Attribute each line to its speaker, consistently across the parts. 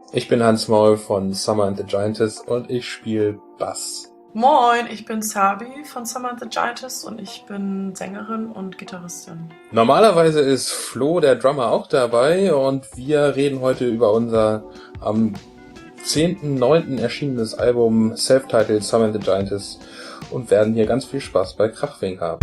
Speaker 1: Ich bin Hans Maul von Summer and the Giantess und ich spiele Bass.
Speaker 2: Moin, ich bin Sabi von Summer and the Giantess und ich bin Sängerin und Gitarristin.
Speaker 1: Normalerweise ist Flo, der Drummer, auch dabei und wir reden heute über unser am 10.9. erschienenes Album Self-Titled Summer and the Giantess und werden hier ganz viel Spaß bei Krachwink haben.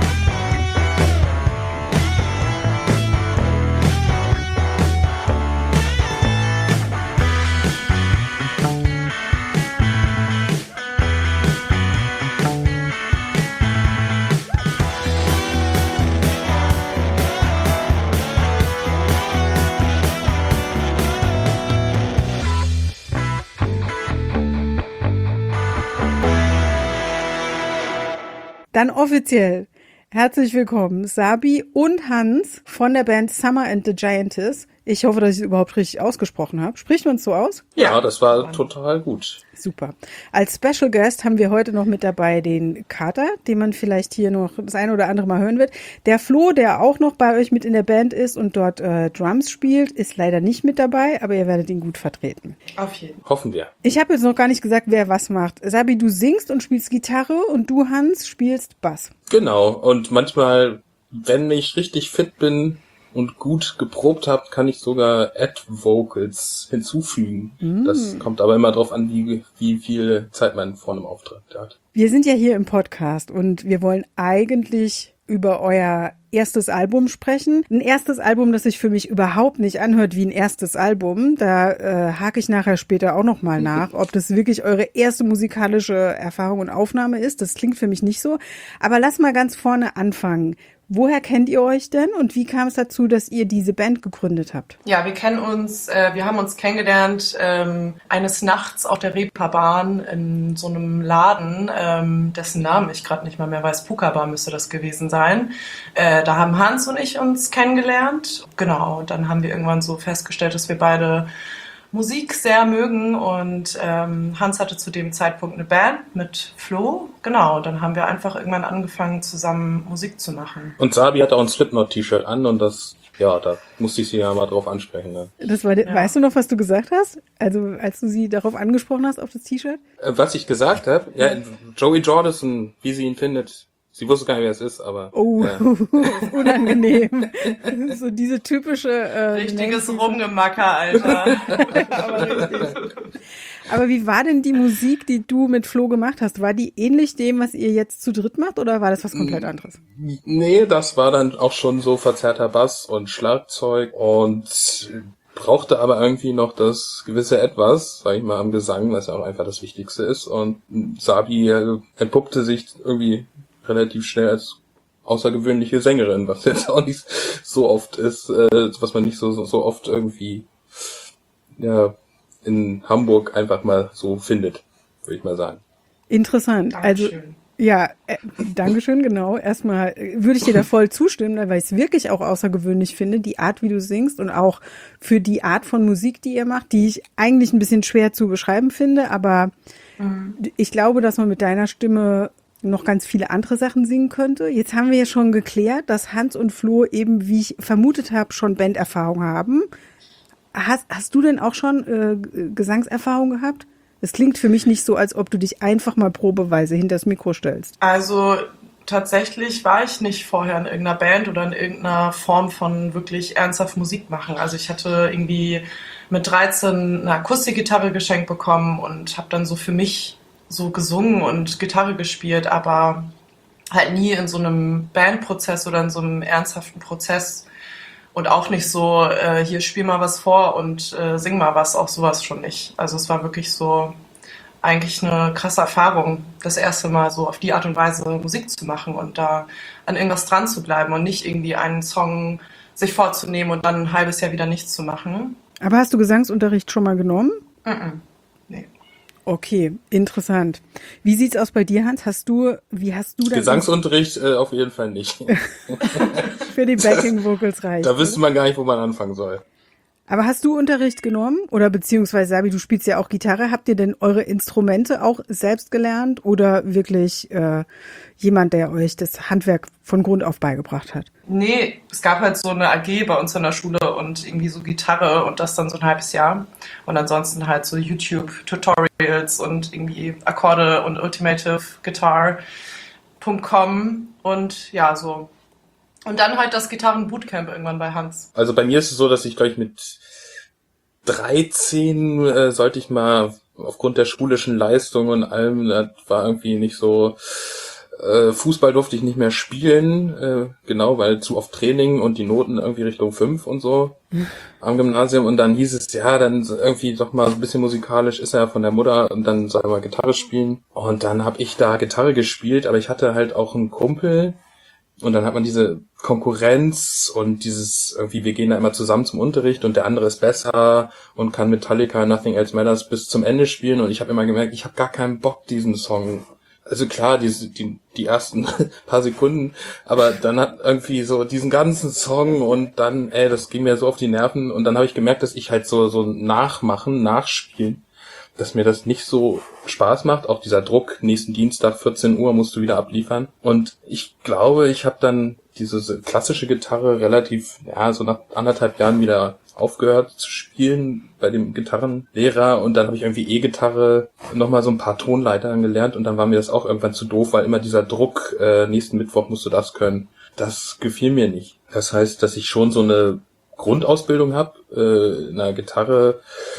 Speaker 3: Dann offiziell herzlich willkommen, Sabi und Hans von der Band Summer and the Giantess. Ich hoffe, dass ich es überhaupt richtig ausgesprochen habe. Spricht man es so aus?
Speaker 1: Ja, das war total gut.
Speaker 3: Super. Als Special Guest haben wir heute noch mit dabei den Kater, den man vielleicht hier noch das eine oder andere Mal hören wird. Der Flo, der auch noch bei euch mit in der Band ist und dort Drums spielt, ist leider nicht mit dabei, aber ihr werdet ihn gut vertreten.
Speaker 2: Auf jeden Fall.
Speaker 1: Hoffen wir.
Speaker 3: Ich habe jetzt noch gar nicht gesagt, wer was macht. Sabi, du singst und spielst Gitarre und du, Hans, spielst Bass.
Speaker 1: Genau, und manchmal, wenn ich richtig fit bin und gut geprobt habe, kann ich sogar Add-Vocals hinzufügen. Das kommt aber immer drauf an, wie viel Zeit man vor einem Auftritt hat.
Speaker 3: Wir sind ja hier im Podcast und wir wollen eigentlich über euer erstes Album sprechen. Ein erstes Album, das sich für mich überhaupt nicht anhört wie ein erstes Album. Da hake ich nachher später auch nochmal nach, ob das wirklich eure erste musikalische Erfahrung und Aufnahme ist. Das klingt für mich nicht so. Aber lass mal ganz vorne anfangen. Woher kennt ihr euch denn und wie kam es dazu, dass ihr diese Band gegründet habt?
Speaker 2: Ja, wir kennen uns, wir haben uns kennengelernt eines Nachts auf der Reeperbahn in so einem Laden, dessen Namen ich gerade nicht mal mehr weiß, Puka-Bar müsste das gewesen sein. Da haben Hans und ich uns kennengelernt. Genau, und dann haben wir irgendwann so festgestellt, dass wir beide Musik sehr mögen und Hans hatte zu dem Zeitpunkt eine Band mit Flo. Genau, dann haben wir einfach irgendwann angefangen, zusammen Musik zu machen.
Speaker 1: Und Sabi hat auch ein Slipknot-T-Shirt an und das, ja, da musste ich sie ja mal drauf ansprechen. Ne?
Speaker 3: Das war, ja. Weißt du noch, was du gesagt hast? Also, als du sie darauf angesprochen hast, auf das T-Shirt?
Speaker 1: Was ich gesagt habe? Ja, Joey Jordison, wie sie ihn findet. Sie wusste gar nicht, wer es ist, aber...
Speaker 3: Oh, ja. Unangenehm. So diese typische...
Speaker 2: Richtiges Rumgemacker, Alter.
Speaker 3: Aber wie war denn die Musik, die du mit Flo gemacht hast? War die ähnlich dem, was ihr jetzt zu dritt macht, oder war das was komplett anderes?
Speaker 1: Nee, das war dann auch schon so verzerrter Bass und Schlagzeug und brauchte aber irgendwie noch das gewisse Etwas, sag ich mal, am Gesang, was ja auch einfach das Wichtigste ist. Und Sabi entpuppte sich irgendwie relativ schnell als außergewöhnliche Sängerin, was jetzt auch nicht so oft ist, was man nicht so oft irgendwie ja in Hamburg einfach mal so findet, würde ich mal sagen.
Speaker 3: Interessant.
Speaker 2: Dankeschön.
Speaker 3: Also ja, Dankeschön, genau. Erstmal würde ich dir da voll zustimmen, weil ich es wirklich auch außergewöhnlich finde, die Art, wie du singst und auch für die Art von Musik, die ihr macht, die ich eigentlich ein bisschen schwer zu beschreiben finde, aber ich glaube, dass man mit deiner Stimme noch ganz viele andere Sachen singen könnte. Jetzt haben wir ja schon geklärt, dass Hans und Flo eben, wie ich vermutet habe, schon Banderfahrung haben. Hast du denn auch schon Gesangserfahrung gehabt? Es klingt für mich nicht so, als ob du dich einfach mal probeweise hinter das Mikro stellst.
Speaker 2: Also tatsächlich war ich nicht vorher in irgendeiner Band oder in irgendeiner Form von wirklich ernsthaft Musik machen. Also ich hatte irgendwie mit 13 eine Akustikgitarre geschenkt bekommen und habe dann so für mich so gesungen und Gitarre gespielt, aber halt nie in so einem Bandprozess oder in so einem ernsthaften Prozess und auch nicht so, hier spiel mal was vor und sing mal was, auch sowas schon nicht. Also es war wirklich so eigentlich eine krasse Erfahrung, das erste Mal so auf die Art und Weise Musik zu machen und da an irgendwas dran zu bleiben und nicht irgendwie einen Song sich vorzunehmen und dann ein halbes Jahr wieder nichts zu machen.
Speaker 3: Aber hast du Gesangsunterricht schon mal genommen?
Speaker 2: Nee.
Speaker 3: Okay, interessant. Wie sieht's aus bei dir, Hans? Wie hast du das?
Speaker 1: Gesangsunterricht auf jeden Fall nicht.
Speaker 3: Für die Backing Vocals reicht.
Speaker 1: Da wüsste man gar nicht, wo man anfangen soll.
Speaker 3: Aber hast du Unterricht genommen? Oder beziehungsweise, Sabi, du spielst ja auch Gitarre. Habt ihr denn eure Instrumente auch selbst gelernt oder wirklich jemand, der euch das Handwerk von Grund auf beigebracht hat?
Speaker 2: Nee, es gab halt so eine AG bei uns in der Schule und irgendwie so Gitarre und das dann so ein halbes Jahr. Und ansonsten halt so YouTube-Tutorials und irgendwie Akkorde und ultimativeguitar.com und ja, so. Und dann halt das Gitarren-Bootcamp irgendwann bei Hans.
Speaker 1: Also bei mir ist es so, dass ich, glaube ich, mit 13 sollte ich mal aufgrund der schulischen Leistung und allem, das war irgendwie nicht so, Fußball durfte ich nicht mehr spielen, genau, weil zu oft Training und die Noten irgendwie Richtung 5 und so am Gymnasium. Und dann hieß es, ja, dann irgendwie doch mal ein bisschen musikalisch ist er ja von der Mutter und dann soll er mal Gitarre spielen. Und dann habe ich da Gitarre gespielt, aber ich hatte halt auch einen Kumpel. Und dann hat man diese Konkurrenz und dieses irgendwie, wir gehen da immer zusammen zum Unterricht und der andere ist besser und kann Metallica Nothing Else Matters bis zum Ende spielen. Und ich habe immer gemerkt, ich habe gar keinen Bock, diesen Song. Also klar, die ersten paar Sekunden, aber dann hat irgendwie so diesen ganzen Song und dann, das ging mir so auf die Nerven. Und dann habe ich gemerkt, dass ich halt so nachspielen, dass mir das nicht so Spaß macht. Auch dieser Druck, nächsten Dienstag 14 Uhr musst du wieder abliefern. Und ich glaube, ich habe dann diese klassische Gitarre relativ, so nach 1,5 Jahren wieder aufgehört zu spielen bei dem Gitarrenlehrer. Und dann habe ich irgendwie E-Gitarre nochmal so ein paar Tonleitern gelernt. Und dann war mir das auch irgendwann zu doof, weil immer dieser Druck, nächsten Mittwoch musst du das können. Das gefiel mir nicht. Das heißt, dass ich schon so eine Grundausbildung habe, an der Gitarre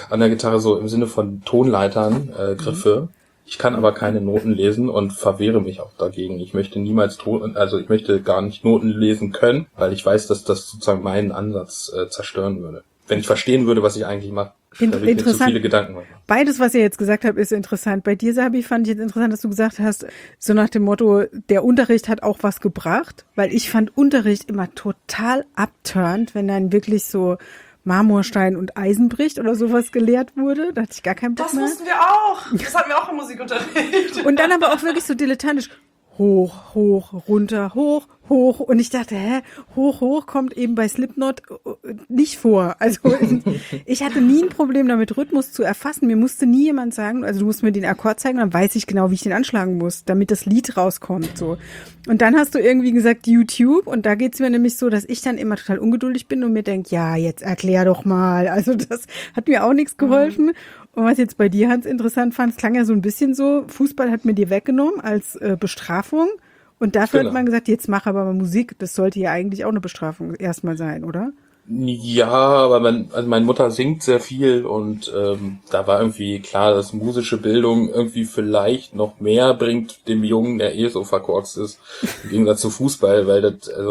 Speaker 1: so im Sinne von Tonleitern, Griffe. Ich kann aber keine Noten lesen und verwehre mich auch dagegen. Ich möchte niemals ich möchte gar nicht Noten lesen können, weil ich weiß, dass das sozusagen meinen Ansatz zerstören würde. Wenn ich verstehen würde, was ich eigentlich mache, da würde ich mir zu viele Gedanken machen.
Speaker 3: Beides, was ihr jetzt gesagt habt, ist interessant. Bei dir, Sabi, fand ich jetzt interessant, dass du gesagt hast, so nach dem Motto, der Unterricht hat auch was gebracht, weil ich fand Unterricht immer total abturnt, wenn dann wirklich so Marmorstein und Eisen bricht oder sowas gelehrt wurde. Da hatte ich gar keinen Bock mehr.
Speaker 2: Das wussten wir auch. Das hatten wir auch im Musikunterricht.
Speaker 3: Und dann aber auch wirklich so dilettantisch. Hoch, hoch, runter, hoch, hoch. Und ich dachte, hoch, hoch kommt eben bei Slipknot nicht vor. Also ich hatte nie ein Problem damit, Rhythmus zu erfassen. Mir musste nie jemand sagen, also du musst mir den Akkord zeigen, dann weiß ich genau, wie ich den anschlagen muss, damit das Lied rauskommt. So. Und dann hast du irgendwie gesagt YouTube und da geht's mir nämlich so, dass ich dann immer total ungeduldig bin und mir denke, ja, jetzt erklär doch mal. Also das hat mir auch nichts geholfen. Und was jetzt bei dir, Hans, interessant fand, es klang ja so ein bisschen so, Fußball hat mir dir weggenommen als Bestrafung. Und dafür hat man gesagt, jetzt mach aber mal Musik. Das sollte ja eigentlich auch eine Bestrafung erstmal sein, oder?
Speaker 1: Ja, aber meine Mutter singt sehr viel und da war irgendwie klar, dass musische Bildung irgendwie vielleicht noch mehr bringt dem Jungen, der so verkorkst ist, im Gegensatz zu Fußball, weil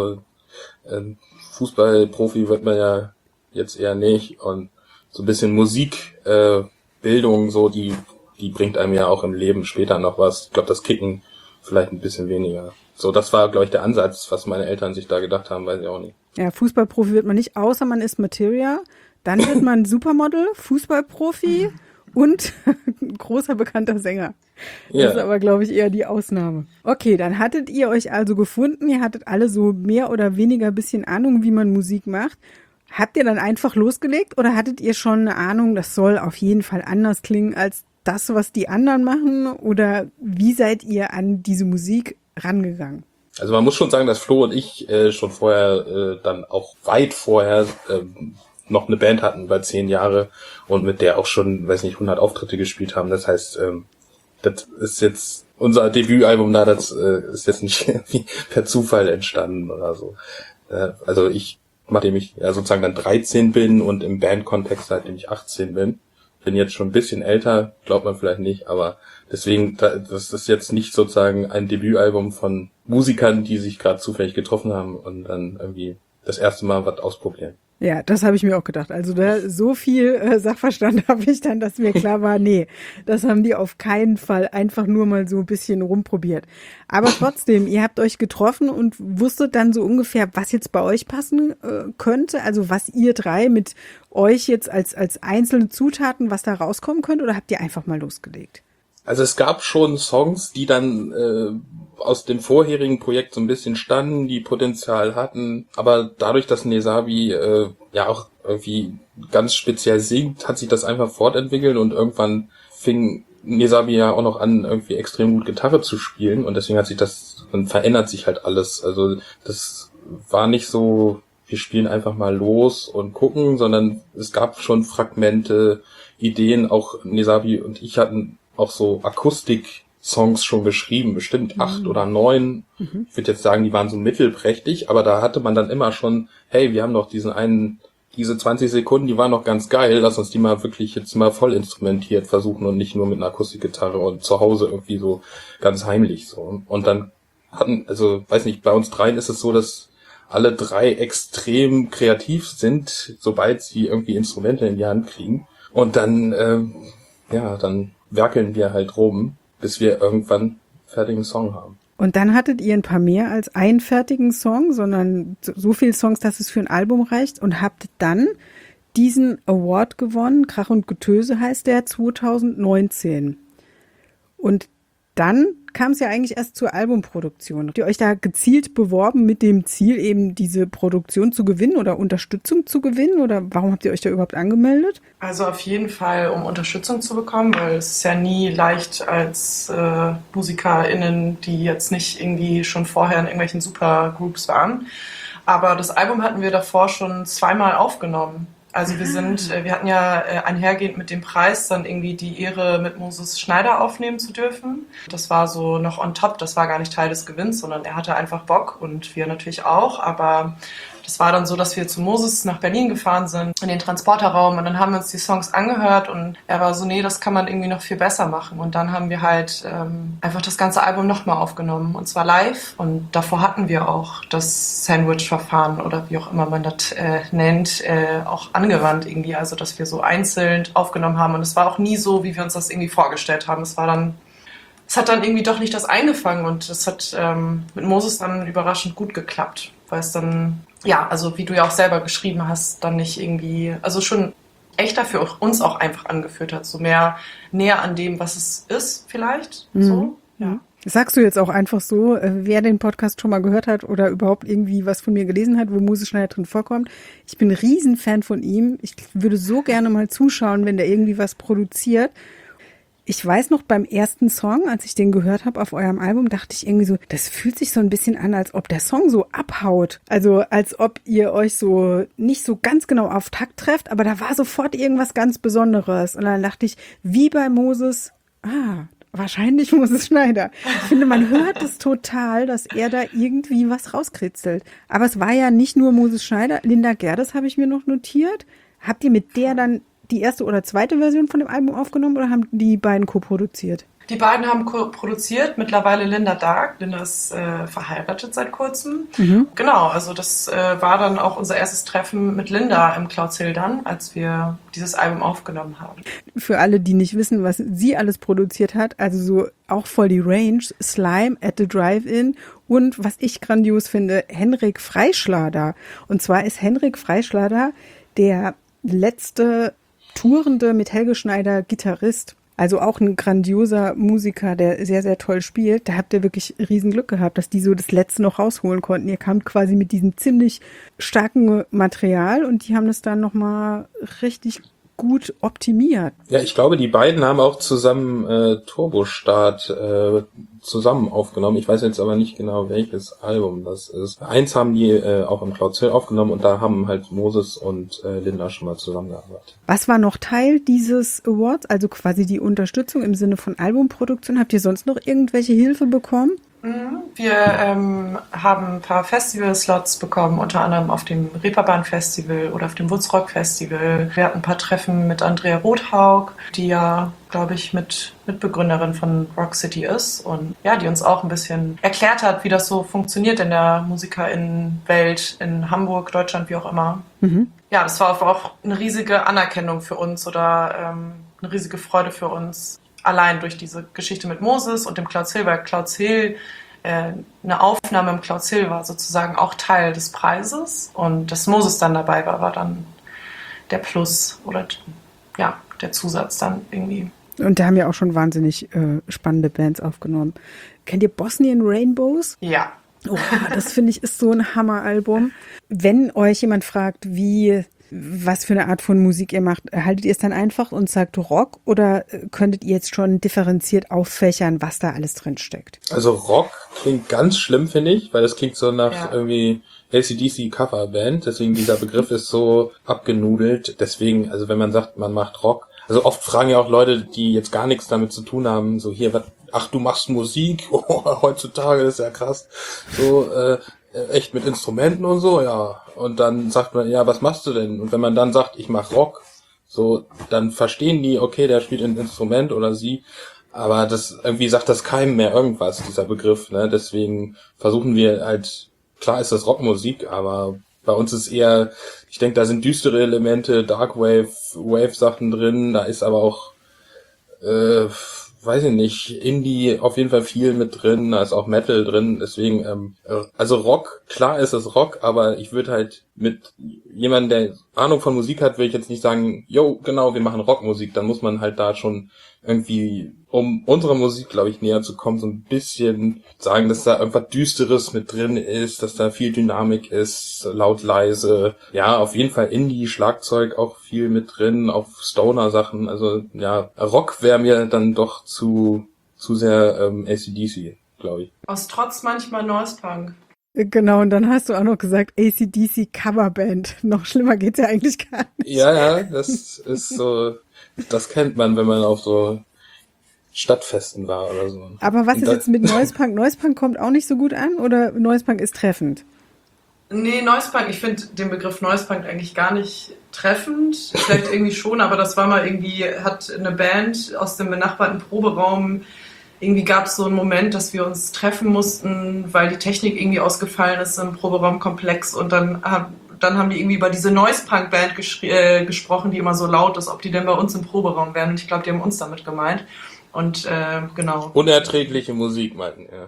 Speaker 1: Fußballprofi wird man ja jetzt eher nicht und so ein bisschen Musikbildung, so die bringt einem ja auch im Leben später noch was. Ich glaube, das Kicken vielleicht ein bisschen weniger. So, das war, glaube ich, der Ansatz, was meine Eltern sich da gedacht haben, weiß ich auch nicht.
Speaker 3: Ja, Fußballprofi wird man nicht, außer man ist Materia. Dann wird man Supermodel, Fußballprofi und großer bekannter Sänger. Ja. Das ist aber, glaube ich, eher die Ausnahme. Okay, dann hattet ihr euch also gefunden. Ihr hattet alle so mehr oder weniger ein bisschen Ahnung, wie man Musik macht. Habt ihr dann einfach losgelegt oder hattet ihr schon eine Ahnung, das soll auf jeden Fall anders klingen als das, was die anderen machen? Oder wie seid ihr an diese Musik rangegangen?
Speaker 1: Also man muss schon sagen, dass Flo und ich schon vorher, dann auch weit vorher, noch eine Band hatten, über 10 Jahre und mit der auch schon, 100 Auftritte gespielt haben. Das heißt, das ist jetzt unser Debütalbum da, das ist jetzt nicht irgendwie per Zufall entstanden oder so. Also nachdem ich sozusagen dann 13 bin und im Bandkontext seitdem ich 18 bin jetzt schon ein bisschen älter, glaubt man vielleicht nicht, aber deswegen, das ist jetzt nicht sozusagen ein Debütalbum von Musikern, die sich gerade zufällig getroffen haben und dann irgendwie das erste Mal was ausprobieren.
Speaker 3: Ja, das habe ich mir auch gedacht. Also da so viel Sachverstand habe ich dann, dass mir klar war, nee, das haben die auf keinen Fall einfach nur mal so ein bisschen rumprobiert. Aber trotzdem, ihr habt euch getroffen und wusstet dann so ungefähr, was jetzt bei euch passen könnte, also was ihr drei mit euch jetzt als einzelne Zutaten, was da rauskommen könnte, oder habt ihr einfach mal losgelegt?
Speaker 1: Also es gab schon Songs, die dann aus dem vorherigen Projekt so ein bisschen standen, die Potenzial hatten, aber dadurch, dass Nesabi ja auch irgendwie ganz speziell singt, hat sich das einfach fortentwickelt und irgendwann fing Nesabi ja auch noch an, irgendwie extrem gut Gitarre zu spielen und deswegen dann verändert sich halt alles. Also das war nicht so, wir spielen einfach mal los und gucken, sondern es gab schon Fragmente, Ideen, auch Nesabi und ich hatten auch so Akustik-Songs schon geschrieben, bestimmt 8 oder 9. Ich würde jetzt sagen, die waren so mittelprächtig, aber da hatte man dann immer schon, hey, wir haben doch diese 20 Sekunden, die waren noch ganz geil, lass uns die mal wirklich jetzt mal voll instrumentiert versuchen und nicht nur mit einer Akustikgitarre und zu Hause irgendwie so ganz heimlich so. Und dann weiß nicht, bei uns dreien ist es so, dass alle drei extrem kreativ sind, sobald sie irgendwie Instrumente in die Hand kriegen. Und dann, dann werkeln wir halt rum, bis wir irgendwann einen fertigen Song haben.
Speaker 3: Und dann hattet ihr ein paar mehr als einen fertigen Song, sondern so viele Songs, dass es für ein Album reicht und habt dann diesen Award gewonnen, Krach und Getöse heißt der, 2019. Und dann kam es ja eigentlich erst zur Albumproduktion. Habt ihr euch da gezielt beworben mit dem Ziel, eben diese Produktion zu gewinnen oder Unterstützung zu gewinnen? Oder warum habt ihr euch da überhaupt angemeldet?
Speaker 2: Also auf jeden Fall, um Unterstützung zu bekommen, weil es ist ja nie leicht als MusikerInnen, die jetzt nicht irgendwie schon vorher in irgendwelchen Supergroups waren. Aber das Album hatten wir davor schon 2-mal aufgenommen. Also wir hatten ja einhergehend mit dem Preis dann irgendwie die Ehre, mit Moses Schneider aufnehmen zu dürfen. Das war so noch on top, das war gar nicht Teil des Gewinns, sondern er hatte einfach Bock und wir natürlich auch. Aber das war dann so, dass wir zu Moses nach Berlin gefahren sind, in den Transporterraum und dann haben wir uns die Songs angehört und er war so, nee, das kann man irgendwie noch viel besser machen. Und dann haben wir halt einfach das ganze Album nochmal aufgenommen und zwar live und davor hatten wir auch das Sandwich-Verfahren oder wie auch immer man das nennt, auch angewandt irgendwie, also dass wir so einzeln aufgenommen haben und es war auch nie so, wie wir uns das irgendwie vorgestellt haben. Es hat dann irgendwie doch nicht das eingefangen und es hat mit Moses dann überraschend gut geklappt, weil es dann, ja, also wie du ja auch selber geschrieben hast, dann nicht irgendwie, also schon echter für uns auch einfach angeführt hat, so mehr näher an dem, was es ist vielleicht, so, ja.
Speaker 3: Sagst du jetzt auch einfach so, wer den Podcast schon mal gehört hat oder überhaupt irgendwie was von mir gelesen hat, wo Moses Schneider drin vorkommt. Ich bin ein Riesenfan von ihm. Ich würde so gerne mal zuschauen, wenn der irgendwie was produziert. Ich weiß noch, beim ersten Song, als ich den gehört habe auf eurem Album, dachte ich irgendwie so, das fühlt sich so ein bisschen an, als ob der Song so abhaut. Also als ob ihr euch so nicht so ganz genau auf Takt trefft, aber da war sofort irgendwas ganz Besonderes. Und dann dachte ich, wie bei Moses, wahrscheinlich Moses Schneider. Ich finde, man hört es total, dass er da irgendwie was rauskritzelt. Aber es war ja nicht nur Moses Schneider. Linda Gerdes habe ich mir noch notiert. Habt ihr mit der dann die erste oder zweite Version von dem Album aufgenommen oder haben die beiden co-produziert?
Speaker 2: Die beiden haben produziert, mittlerweile Linda Dark. Linda ist verheiratet seit kurzem. Genau, also das war dann auch unser erstes Treffen mit Linda im Clouds Hill dann, als wir dieses Album aufgenommen haben.
Speaker 3: Für alle, die nicht wissen, was sie alles produziert hat, also so auch voll die Range, Slime at the Drive-In und was ich grandios finde, Henrik Freischlader. Und zwar ist Henrik Freischlader der letzte tourende mit Helge Schneider Gitarrist. Also auch ein grandioser Musiker, der sehr, sehr toll spielt. Da habt ihr wirklich riesen Glück gehabt, dass die so das Letzte noch rausholen konnten. Ihr kamt quasi mit diesem ziemlich starken Material und die haben das dann nochmal richtig gut optimiert.
Speaker 1: Ja, ich glaube, die beiden haben auch zusammen Turbostart zusammen aufgenommen. Ich weiß jetzt aber nicht genau, welches Album das ist. Eins haben die auch im Clouds Hill aufgenommen und da haben halt Moses und Linda schon mal zusammengearbeitet.
Speaker 3: Was war noch Teil dieses Awards, also quasi die Unterstützung im Sinne von Albumproduktion? Habt ihr sonst noch irgendwelche Hilfe bekommen?
Speaker 2: Wir haben ein paar Festival-Slots bekommen, unter anderem auf dem Reeperbahn-Festival oder auf dem Woodstock-Festival. Wir hatten ein paar Treffen mit Andrea Rothaug, die ja, glaube ich, Mitbegründerin von Rock City ist und ja, die uns auch ein bisschen erklärt hat, wie das so funktioniert in der MusikerInnen-Welt in Hamburg, Deutschland, wie auch immer. Ja, das war auch eine riesige Anerkennung für uns oder eine riesige Freude für uns. Allein durch diese Geschichte mit Moses und dem Clouds Hill, weil Clouds Hill, eine Aufnahme im Clouds Hill war sozusagen auch Teil des Preises und dass Moses dann dabei war dann der Plus oder ja, der Zusatz dann irgendwie.
Speaker 3: Und da haben wir auch schon wahnsinnig spannende Bands aufgenommen. Kennt ihr Bosnian Rainbows?
Speaker 2: Ja.
Speaker 3: Oh, das finde ich ist so ein Hammeralbum. Wenn euch jemand fragt, was für eine Art von Musik ihr macht, haltet ihr es dann einfach und sagt Rock oder könntet ihr jetzt schon differenziert auffächern, was da alles drin steckt?
Speaker 1: Also Rock klingt ganz schlimm, finde ich, weil das klingt so nach irgendwie AC/DC Coverband, deswegen dieser Begriff ist so abgenudelt. Deswegen, also wenn man sagt, man macht Rock, also oft fragen ja auch Leute, die jetzt gar nichts damit zu tun haben, so hier, ach, du machst Musik? Oh, heutzutage, das ist ja krass. So, echt mit Instrumenten und so, ja. Und dann sagt man, ja, was machst du denn? Und wenn man dann sagt, ich mach Rock, so, dann verstehen die, okay, der spielt ein Instrument oder sie. Aber das, irgendwie sagt das keinem mehr irgendwas, dieser Begriff, ne? Deswegen versuchen wir halt, klar ist das Rockmusik, aber bei uns ist eher, ich denke, da sind düstere Elemente, Wave-Sachen drin, da ist aber auch, weiß ich nicht, Indie auf jeden Fall viel mit drin, da ist auch Metal drin, deswegen, also Rock, klar ist es Rock, aber ich würde halt mit jemandem, der Ahnung von Musik hat, will ich jetzt nicht sagen, yo, genau, wir machen Rockmusik, dann muss man halt da schon irgendwie, um unserer Musik, glaube ich, näher zu kommen, so ein bisschen sagen, dass da irgendwas Düsteres mit drin ist, dass da viel Dynamik ist, laut, leise. Ja, auf jeden Fall Indie, Schlagzeug auch viel mit drin, auf Stoner-Sachen. Also ja, Rock wäre mir dann doch zu sehr AC/DC, glaube ich.
Speaker 2: Aus Trotz manchmal Noise Punk.
Speaker 3: Genau, und dann hast du auch noch gesagt AC/DC Coverband. Noch schlimmer geht's ja eigentlich gar nicht.
Speaker 1: Ja, das ist so, das kennt man, wenn man auf so Stadtfesten war oder so.
Speaker 3: Aber was ist jetzt mit Noise Punk? Noise Punk kommt auch nicht so gut an oder Noise Punk ist treffend?
Speaker 2: Nee, Noise Punk, ich finde den Begriff Noise Punk eigentlich gar nicht treffend. Vielleicht irgendwie schon, aber das war mal irgendwie, hat eine Band aus dem benachbarten Proberaum, irgendwie gab es so einen Moment, dass wir uns treffen mussten, weil die Technik irgendwie ausgefallen ist im Proberaumkomplex und dann haben die irgendwie über diese Noise-Punk-Band gesprochen, die immer so laut ist, ob die denn bei uns im Proberaum wären. Und ich glaube, die haben uns damit gemeint. Und genau.
Speaker 1: Unerträgliche Musik, meinten, ja.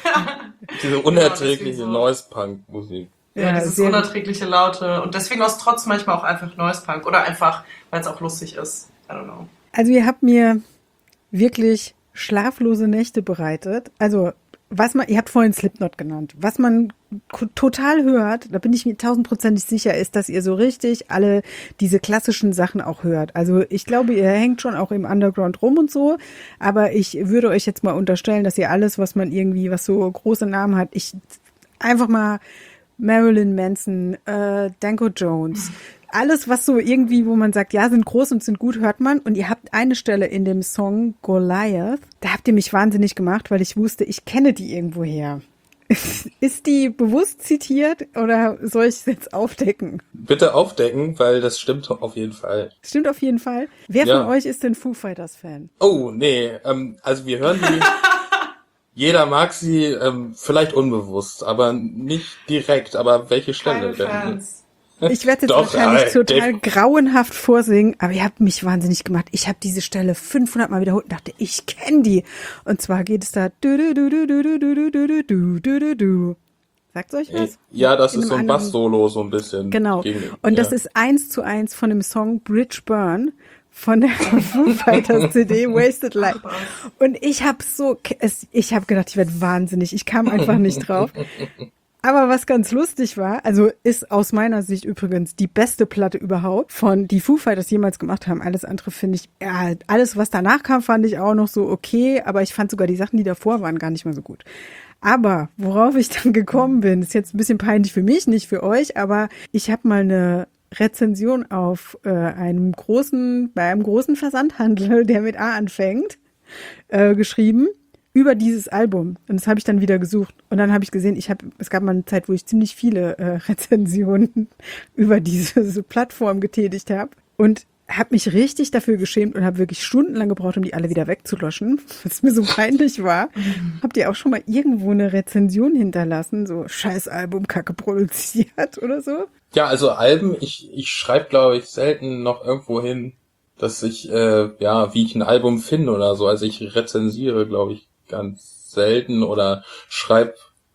Speaker 1: Diese unerträgliche
Speaker 2: so.
Speaker 1: Noise-Punk-Musik.
Speaker 2: Ja, dieses unerträgliche Laute. Und deswegen aus Trotz manchmal auch einfach Noise-Punk. Oder einfach, weil es auch lustig ist. I don't know.
Speaker 3: Also ihr habt mir wirklich schlaflose Nächte bereitet. Also ihr habt vorhin Slipknot genannt. Was man total hört, da bin ich mir 1000%ig sicher, ist, dass ihr so richtig alle diese klassischen Sachen auch hört. Also ich glaube, ihr hängt schon auch im Underground rum und so, aber ich würde euch jetzt mal unterstellen, dass ihr alles, was so große Namen hat, einfach mal Marilyn Manson, Danko Jones, alles, was so irgendwie, wo man sagt, ja, sind groß und sind gut, hört man. Und ihr habt eine Stelle in dem Song Goliath, da habt ihr mich wahnsinnig gemacht, weil ich wusste, ich kenne die irgendwoher. Ist die bewusst zitiert oder soll ich es jetzt aufdecken?
Speaker 1: Bitte aufdecken, weil das stimmt auf jeden Fall.
Speaker 3: Stimmt auf jeden Fall. Wer von euch ist denn Foo Fighters Fan?
Speaker 1: Oh, nee, also wir hören die, jeder mag sie, vielleicht unbewusst, aber nicht direkt, aber welche Stelle denn?
Speaker 3: Ich werde jetzt wahrscheinlich total grauenhaft vorsingen, aber ihr habt mich wahnsinnig gemacht. Ich habe diese Stelle 500 Mal wiederholt und dachte, ich kenne die. Und zwar geht es da du. Sagt euch was?
Speaker 1: Ja, das ist so ein Bass-Solo so ein bisschen.
Speaker 3: Genau. Und das ist 1:1 von dem Song Bridge Burn von der Foo Fighters CD Wasted Light. Und ich habe gedacht, ich werde wahnsinnig. Ich kam einfach nicht drauf. Aber was ganz lustig war, also ist aus meiner Sicht übrigens die beste Platte überhaupt, von die Foo Fighters jemals gemacht haben. Alles andere finde ich, ja, alles was danach kam, fand ich auch noch so okay, aber ich fand sogar die Sachen, die davor waren, gar nicht mal so gut. Aber worauf ich dann gekommen bin, ist jetzt ein bisschen peinlich für mich, nicht für euch, aber ich habe mal eine Rezension auf bei einem großen Versandhandel, der mit A anfängt, geschrieben. Über dieses Album. Und das habe ich dann wieder gesucht. Und dann habe ich gesehen, es gab mal eine Zeit, wo ich ziemlich viele Rezensionen über diese Plattform getätigt habe. Und habe mich richtig dafür geschämt und habe wirklich stundenlang gebraucht, um die alle wieder wegzulöschen, was mir so peinlich war. Habt ihr auch schon mal irgendwo eine Rezension hinterlassen? So scheiß Album, Kacke produziert oder so?
Speaker 1: Ja, also Alben, ich schreibe, glaube ich, selten noch irgendwo hin, dass ich, wie ich ein Album finde oder so. Also ich rezensiere, glaube ich, ganz selten oder schreib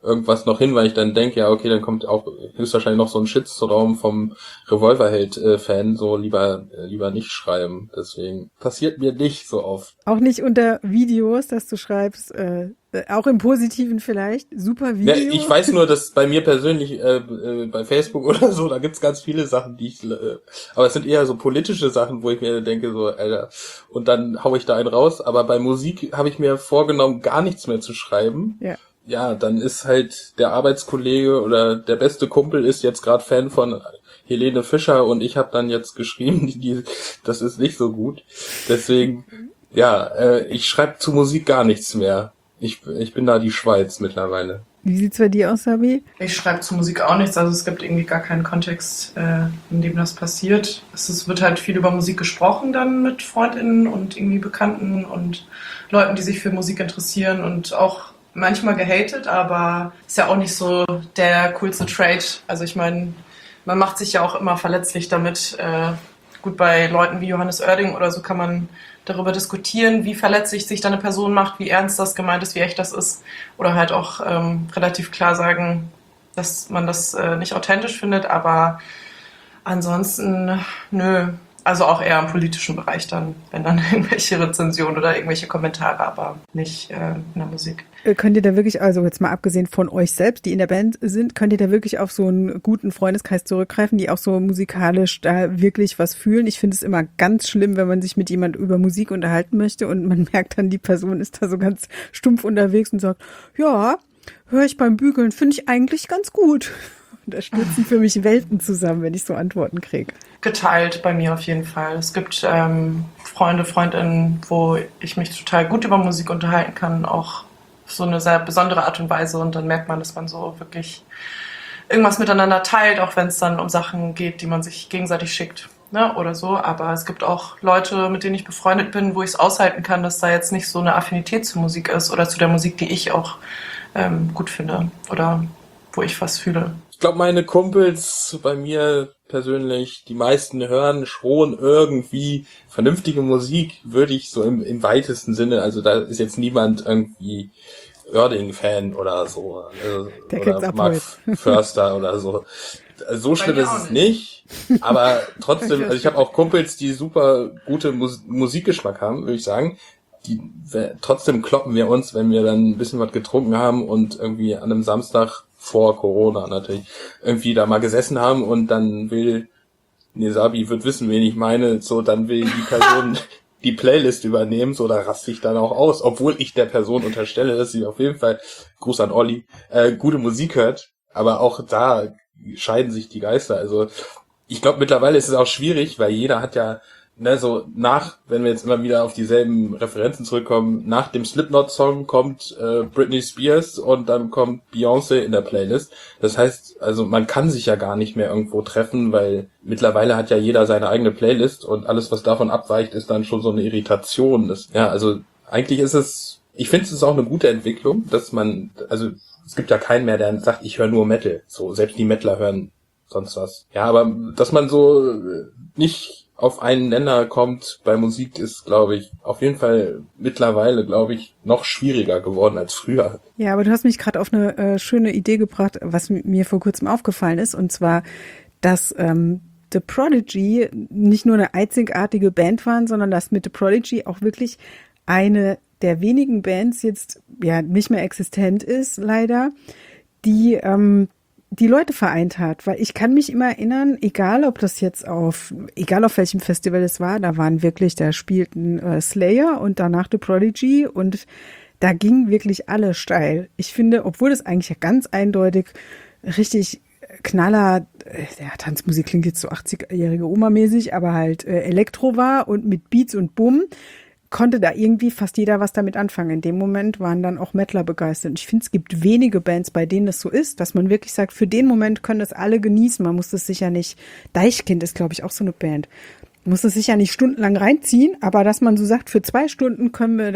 Speaker 1: irgendwas noch hin, weil ich dann denke, ja, okay, dann kommt auch höchstwahrscheinlich noch so ein Shitstorm vom Revolverheld-Fan, so lieber nicht schreiben. Deswegen passiert mir nicht so oft.
Speaker 3: Auch nicht unter Videos, dass du schreibst, auch im Positiven vielleicht, super Video.
Speaker 1: Ja, ich weiß nur, dass bei mir persönlich bei Facebook oder so, da gibt's ganz viele Sachen, die ich, aber es sind eher so politische Sachen, wo ich mir denke, so, Alter, und dann hau ich da einen raus. Aber bei Musik habe ich mir vorgenommen, gar nichts mehr zu schreiben.
Speaker 3: Ja.
Speaker 1: Ja, dann ist halt der Arbeitskollege oder der beste Kumpel ist jetzt gerade Fan von Helene Fischer und ich habe dann jetzt geschrieben, das ist nicht so gut. Deswegen, ja, ich schreibe zu Musik gar nichts mehr. Ich bin da die Schweiz mittlerweile.
Speaker 3: Wie sieht's bei dir aus, Sabi?
Speaker 2: Ich schreibe zu Musik auch nichts, also es gibt irgendwie gar keinen Kontext, in dem das passiert. Es wird halt viel über Musik gesprochen dann mit FreundInnen und irgendwie Bekannten und Leuten, die sich für Musik interessieren und auch manchmal gehatet, aber ist ja auch nicht so der coolste Trade. Also ich meine, man macht sich ja auch immer verletzlich damit. Gut, bei Leuten wie Johannes Oerding oder so kann man darüber diskutieren, wie verletzlich sich da eine Person macht, wie ernst das gemeint ist, wie echt das ist. Oder halt auch relativ klar sagen, dass man das nicht authentisch findet. Aber ansonsten, nö. Also auch eher im politischen Bereich dann, wenn dann irgendwelche Rezensionen oder irgendwelche Kommentare, aber nicht in der Musik.
Speaker 3: Könnt ihr da wirklich, also jetzt mal abgesehen von euch selbst, die in der Band sind, könnt ihr da wirklich auf so einen guten Freundeskreis zurückgreifen, die auch so musikalisch da wirklich was fühlen? Ich finde es immer ganz schlimm, wenn man sich mit jemand über Musik unterhalten möchte und man merkt dann, die Person ist da so ganz stumpf unterwegs und sagt, ja, höre ich beim Bügeln, finde ich eigentlich ganz gut. Und da stürzen für mich Welten zusammen, wenn ich so Antworten kriege.
Speaker 2: Geteilt bei mir auf jeden Fall. Es gibt Freunde, Freundinnen, wo ich mich total gut über Musik unterhalten kann, auch auf so eine sehr besondere Art und Weise. Und dann merkt man, dass man so wirklich irgendwas miteinander teilt, auch wenn es dann um Sachen geht, die man sich gegenseitig schickt, ne, oder so. Aber es gibt auch Leute, mit denen ich befreundet bin, wo ich es aushalten kann, dass da jetzt nicht so eine Affinität zur Musik ist oder zu der Musik, die ich auch gut finde oder wo ich was fühle.
Speaker 1: Ich glaube, meine Kumpels bei mir persönlich, die meisten hören schon irgendwie vernünftige Musik, würde ich so im weitesten Sinne, also da ist jetzt niemand irgendwie Oerding-Fan oder so, oder Mark Förster oder so. So schlimm ist es nicht, aber trotzdem, also ich habe auch Kumpels, die super gute Musikgeschmack haben, würde ich sagen. Trotzdem kloppen wir uns, wenn wir dann ein bisschen was getrunken haben und irgendwie an einem Samstag vor Corona natürlich irgendwie da mal gesessen haben und dann Sabi wird wissen, wen ich meine, so dann will die Person die Playlist übernehmen, so da raste ich dann auch aus, obwohl ich der Person unterstelle, dass sie auf jeden Fall, Gruß an Olli, gute Musik hört, aber auch da scheiden sich die Geister. Also ich glaube, mittlerweile ist es auch schwierig, weil jeder hat ja, ne, so wenn wir jetzt immer wieder auf dieselben Referenzen zurückkommen, nach dem Slipknot-Song kommt Britney Spears und dann kommt Beyoncé in der Playlist. Das heißt, also man kann sich ja gar nicht mehr irgendwo treffen, weil mittlerweile hat ja jeder seine eigene Playlist und alles, was davon abweicht, ist dann schon so eine Irritation. Also eigentlich ich finde, es ist auch eine gute Entwicklung, dass also es gibt ja keinen mehr, der sagt, ich höre nur Metal. So, selbst die Metaler hören sonst was. Ja, aber dass man so nicht auf einen Nenner kommt bei Musik ist, glaube ich, auf jeden Fall mittlerweile, glaube ich, noch schwieriger geworden als früher.
Speaker 3: Ja, aber du hast mich gerade auf eine schöne Idee gebracht, was mir vor kurzem aufgefallen ist, und zwar, dass The Prodigy nicht nur eine einzigartige Band waren, sondern dass mit The Prodigy auch wirklich eine der wenigen Bands jetzt ja nicht mehr existent ist, leider, die Leute vereint hat, weil ich kann mich immer erinnern, egal auf welchem Festival es war, da spielten Slayer und danach The Prodigy und da gingen wirklich alle steil. Ich finde, obwohl das eigentlich ja ganz eindeutig richtig Knaller, Tanzmusik klingt jetzt so 80-jährige Oma-mäßig, aber halt Elektro war und mit Beats und Bumm, konnte da irgendwie fast jeder was damit anfangen. In dem Moment waren dann auch Metaler begeistert. Und ich finde, es gibt wenige Bands, bei denen das so ist, dass man wirklich sagt, für den Moment können das alle genießen. Man muss das sicher nicht, Deichkind ist, glaube ich, auch so eine Band. Man muss das sicher nicht stundenlang reinziehen, aber dass man so sagt, für 2 Stunden gehen wir da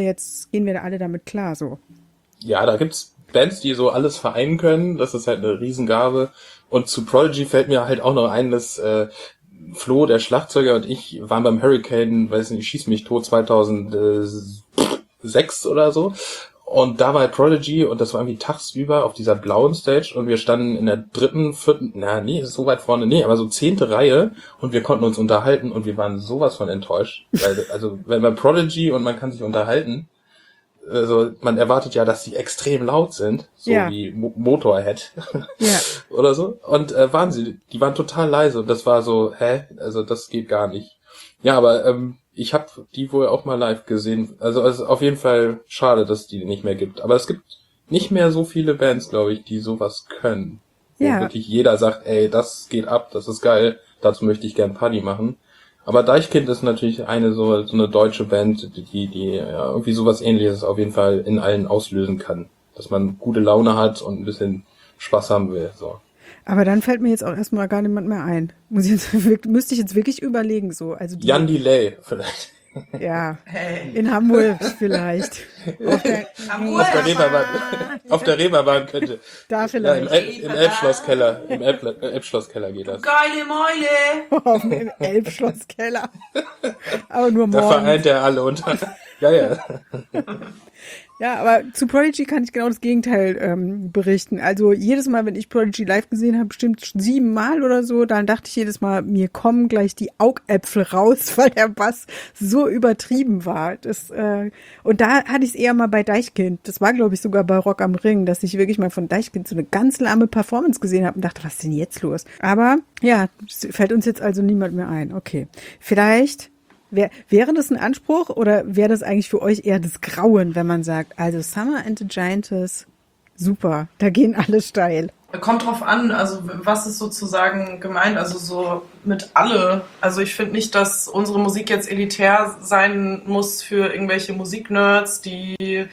Speaker 3: alle damit klar, so.
Speaker 1: Ja, da gibt's Bands, die so alles vereinen können. Das ist halt eine Riesengabe. Und zu Prodigy fällt mir halt auch noch ein, dass Flo, der Schlagzeuger, und ich waren beim Hurricane, weiß nicht, schieß mich tot, 2006 oder so. Und da war halt Prodigy und das war irgendwie tagsüber auf dieser blauen Stage und wir standen in der 3., 4., so weit vorne, aber so 10. Reihe und wir konnten uns unterhalten und wir waren sowas von enttäuscht. Weil, also, wenn man Prodigy und man kann sich unterhalten, also man erwartet ja, dass sie extrem laut sind, so wie Motorhead oder so. Und waren sie, die waren total leise und das war so, also das geht gar nicht. Ja, aber ich habe die wohl auch mal live gesehen. Also es ist auf jeden Fall schade, dass es die nicht mehr gibt. Aber es gibt nicht mehr so viele Bands, glaube ich, die sowas können. Wo wirklich jeder sagt, ey, das geht ab, das ist geil, dazu möchte ich gern Party machen. Aber Deichkind ist natürlich so eine deutsche Band, die irgendwie sowas Ähnliches auf jeden Fall in allen auslösen kann. Dass man gute Laune hat und ein bisschen Spaß haben will, so.
Speaker 3: Aber dann fällt mir jetzt auch erstmal gar niemand mehr ein. Müsste ich jetzt wirklich überlegen, so. Also
Speaker 1: Jan Delay vielleicht.
Speaker 3: Ja, in Hamburg vielleicht.
Speaker 1: Auf der Reeperbahn könnte.
Speaker 3: Da vielleicht.
Speaker 1: Ja, im Elbschlosskeller. Im Elbschlosskeller geht das.
Speaker 2: Geile Meule!
Speaker 3: Im Elbschlosskeller. Aber nur morgen.
Speaker 1: Da vereint er alle unter. Ja.
Speaker 3: Ja, aber zu Prodigy kann ich genau das Gegenteil berichten. Also jedes Mal, wenn ich Prodigy live gesehen habe, bestimmt 7 Mal oder so, dann dachte ich jedes Mal, mir kommen gleich die Augäpfel raus, weil der Bass so übertrieben war. Und da hatte ich es eher mal bei Deichkind. Das war, glaube ich, sogar bei Rock am Ring, dass ich wirklich mal von Deichkind so eine ganz lahme Performance gesehen habe und dachte, was ist denn jetzt los? Aber ja, fällt uns jetzt also niemand mehr ein. Okay, vielleicht... Wäre das ein Anspruch oder wäre das eigentlich für euch eher das Grauen, wenn man sagt, also Summer and the Giantess, super, da gehen alle steil?
Speaker 2: Kommt drauf an, also was ist sozusagen gemeint, also so mit alle. Also ich finde nicht, dass unsere Musik jetzt elitär sein muss für irgendwelche Musiknerds, die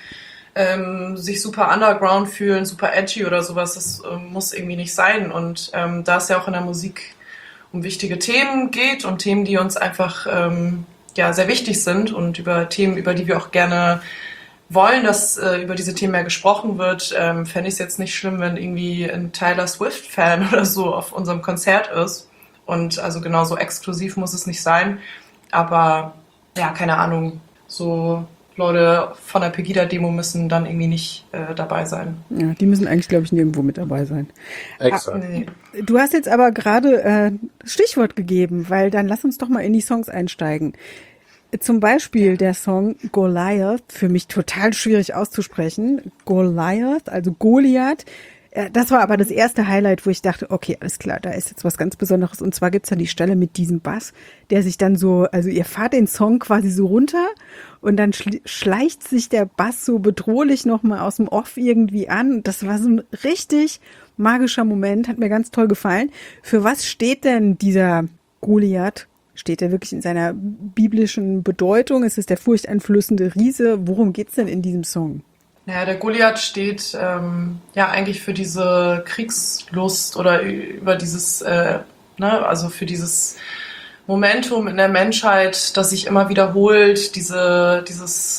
Speaker 2: sich super underground fühlen, super edgy oder sowas. Das muss irgendwie nicht sein. Und da es ja auch in der Musik um wichtige Themen geht und Themen, die uns einfach sehr wichtig sind und über Themen, über die wir auch gerne wollen, dass über diese Themen mehr gesprochen wird, fände ich es jetzt nicht schlimm, wenn irgendwie ein Taylor Swift-Fan oder so auf unserem Konzert ist. Und also genauso exklusiv muss es nicht sein. Aber ja, keine Ahnung, so Leute von der Pegida-Demo müssen dann irgendwie nicht dabei sein.
Speaker 3: Ja, die müssen eigentlich, glaube ich, nirgendwo mit dabei sein.
Speaker 1: Exakt.
Speaker 2: Nee.
Speaker 3: Du hast jetzt aber gerade Stichwort gegeben, weil dann lass uns doch mal in die Songs einsteigen. Zum Beispiel der Song Goliath, für mich total schwierig auszusprechen. Goliath, also Goliath. Das war aber das erste Highlight, wo ich dachte, okay, alles klar, da ist jetzt was ganz Besonderes. Und zwar gibt's da die Stelle mit diesem Bass, der sich dann so, also ihr fahrt den Song quasi so runter und dann schleicht sich der Bass so bedrohlich nochmal aus dem Off irgendwie an. Das war so ein richtig magischer Moment, hat mir ganz toll gefallen. Für was steht denn dieser Goliath? Steht er wirklich in seiner biblischen Bedeutung? Ist es der furchteinflößende Riese? Worum geht's denn in diesem Song?
Speaker 2: Ja, der Goliath steht eigentlich für diese Kriegslust oder über dieses, also für dieses Momentum in der Menschheit, das sich immer wiederholt, dieses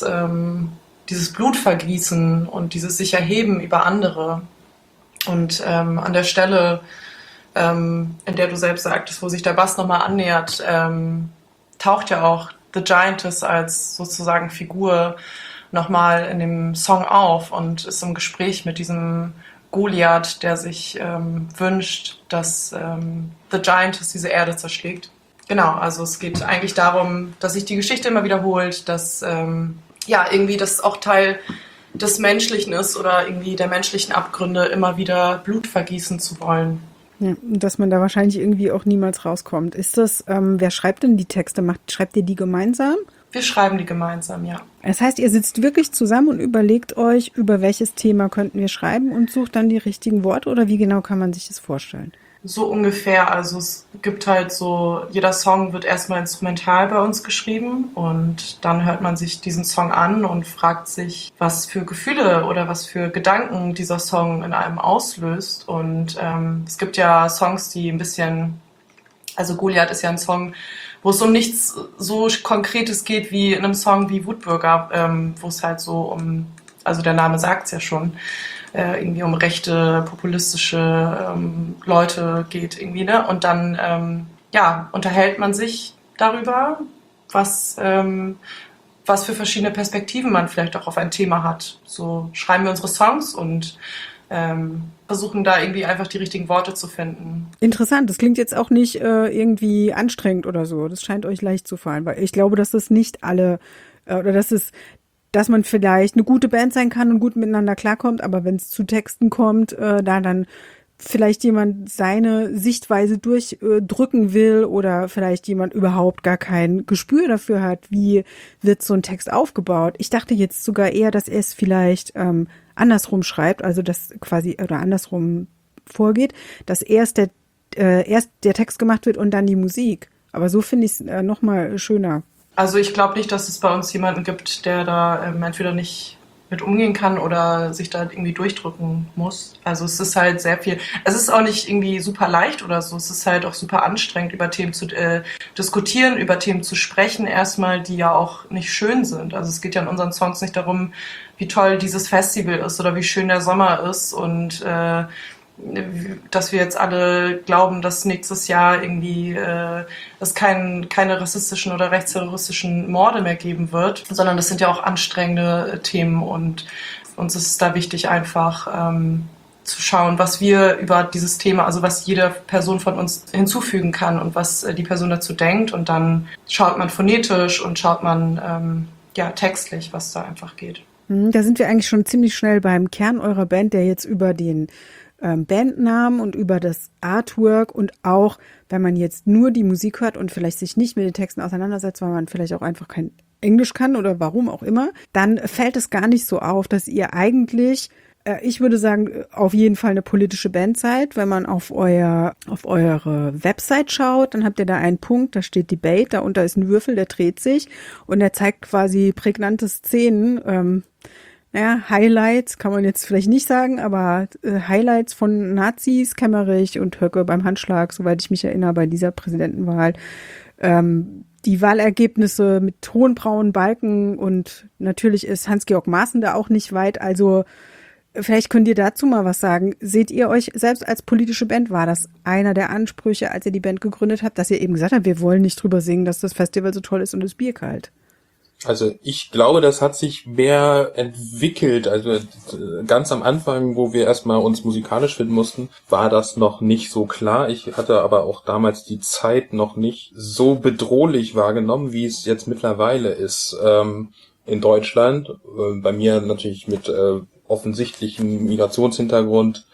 Speaker 2: Blutvergießen und dieses sich erheben über andere. Und an der Stelle, in der du selbst sagtest, wo sich der Bass nochmal annähert, taucht ja auch The Giantess als sozusagen Figur nochmal in dem Song auf und ist im Gespräch mit diesem Goliath, der sich wünscht, dass The Giantess diese Erde zerschlägt. Genau, also es geht eigentlich darum, dass sich die Geschichte immer wiederholt, dass irgendwie das auch Teil des Menschlichen ist oder irgendwie der menschlichen Abgründe, immer wieder Blut vergießen zu wollen.
Speaker 3: Ja, dass man da wahrscheinlich irgendwie auch niemals rauskommt. Ist das, wer schreibt denn die Texte? Schreibt ihr die gemeinsam?
Speaker 2: Wir schreiben die gemeinsam, ja.
Speaker 3: Das heißt, ihr sitzt wirklich zusammen und überlegt euch, über welches Thema könnten wir schreiben und sucht dann die richtigen Worte oder wie genau kann man sich das vorstellen?
Speaker 2: So ungefähr, also es gibt halt so, jeder Song wird erstmal instrumental bei uns geschrieben und dann hört man sich diesen Song an und fragt sich, was für Gefühle oder was für Gedanken dieser Song in einem auslöst. Und es gibt ja Songs, die ein bisschen, also Goliath ist ja ein Song, wo es um nichts so Konkretes geht wie in einem Song wie Wutbürger, wo es halt so um, also der Name sagt es ja schon, irgendwie um rechte, populistische Leute geht irgendwie, ne? Und dann, unterhält man sich darüber, was was für verschiedene Perspektiven man vielleicht auch auf ein Thema hat. So schreiben wir unsere Songs und versuchen da irgendwie einfach die richtigen Worte zu finden.
Speaker 3: Interessant, das klingt jetzt auch nicht irgendwie anstrengend oder so. Das scheint euch leicht zu fallen, weil ich glaube, dass das nicht alle oder dass man vielleicht eine gute Band sein kann und gut miteinander klarkommt, aber wenn es zu Texten kommt, da dann vielleicht jemand seine Sichtweise durchdrücken will oder vielleicht jemand überhaupt gar kein Gespür dafür hat, wie wird so ein Text aufgebaut. Ich dachte jetzt sogar eher, dass er es vielleicht andersrum schreibt, also das quasi oder andersrum vorgeht, dass erst der Text gemacht wird und dann die Musik. Aber so finde ich es noch mal schöner.
Speaker 2: Also ich glaube nicht, dass es bei uns jemanden gibt, der da entweder nicht mit umgehen kann oder sich da irgendwie durchdrücken muss. Also es ist halt sehr viel. Es ist auch nicht irgendwie super leicht oder so. Es ist halt auch super anstrengend, über Themen zu diskutieren, über Themen zu sprechen erstmal, die ja auch nicht schön sind. Also es geht ja in unseren Songs nicht darum, wie toll dieses Festival ist oder wie schön der Sommer ist und dass wir jetzt alle glauben, dass nächstes Jahr irgendwie es keine rassistischen oder rechtsterroristischen Morde mehr geben wird, sondern das sind ja auch anstrengende Themen und uns ist es da wichtig, einfach zu schauen, was wir über dieses Thema, also was jede Person von uns hinzufügen kann und was die Person dazu denkt und dann schaut man phonetisch und schaut man textlich, was da einfach geht.
Speaker 3: Da sind wir eigentlich schon ziemlich schnell beim Kern eurer Band, der jetzt über den Bandnamen und über das Artwork und auch, wenn man jetzt nur die Musik hört und vielleicht sich nicht mit den Texten auseinandersetzt, weil man vielleicht auch einfach kein Englisch kann oder warum auch immer, dann fällt es gar nicht so auf, dass ihr eigentlich, ich würde sagen, auf jeden Fall eine politische Band seid. Wenn man auf eure Website schaut, dann habt ihr da einen Punkt, da steht Debate, darunter ist ein Würfel, der dreht sich und der zeigt quasi prägnante Szenen, Highlights kann man jetzt vielleicht nicht sagen, aber Highlights von Nazis, Kemmerich und Höcke beim Handschlag, soweit ich mich erinnere, bei dieser Präsidentenwahl. Die Wahlergebnisse mit hohen braunen Balken und natürlich ist Hans-Georg Maaßen da auch nicht weit. Also vielleicht könnt ihr dazu mal was sagen. Seht ihr euch selbst als politische Band? War das einer der Ansprüche, als ihr die Band gegründet habt, dass ihr eben gesagt habt, wir wollen nicht drüber singen, dass das Festival so toll ist und das Bier kalt?
Speaker 1: Also ich glaube, das hat sich mehr entwickelt. Also ganz am Anfang, wo wir erstmal uns musikalisch finden mussten, war das noch nicht so klar. Ich hatte aber auch damals die Zeit noch nicht so bedrohlich wahrgenommen, wie es jetzt mittlerweile ist in Deutschland. Bei mir natürlich mit offensichtlichem Migrationshintergrund.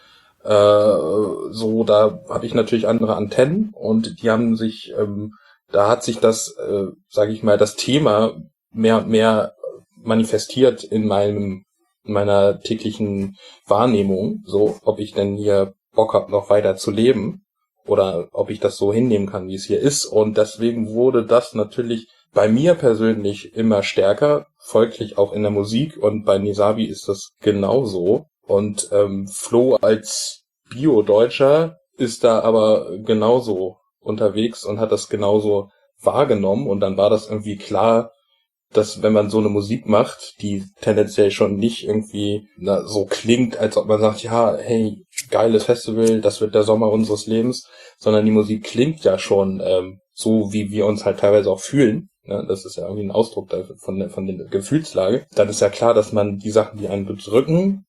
Speaker 1: So, da habe ich natürlich andere Antennen und die haben sich, da hat sich das, sage ich mal, das Thema mehr und mehr manifestiert in meiner täglichen Wahrnehmung, so ob ich denn hier Bock habe, noch weiter zu leben oder ob ich das so hinnehmen kann, wie es hier ist. Und deswegen wurde das natürlich bei mir persönlich immer stärker, folglich auch in der Musik und bei Nesavi ist das genauso. Und Flo als Bio-Deutscher ist da aber genauso unterwegs und hat das genauso wahrgenommen und dann war das irgendwie klar, dass wenn man so eine Musik macht, die tendenziell schon nicht irgendwie so klingt, als ob man sagt, ja, hey, geiles Festival, das wird der Sommer unseres Lebens, sondern die Musik klingt ja schon so, wie wir uns halt teilweise auch fühlen. Ja, das ist ja irgendwie ein Ausdruck von der Gefühlslage. Dann ist ja klar, dass man die Sachen, die einen bedrücken,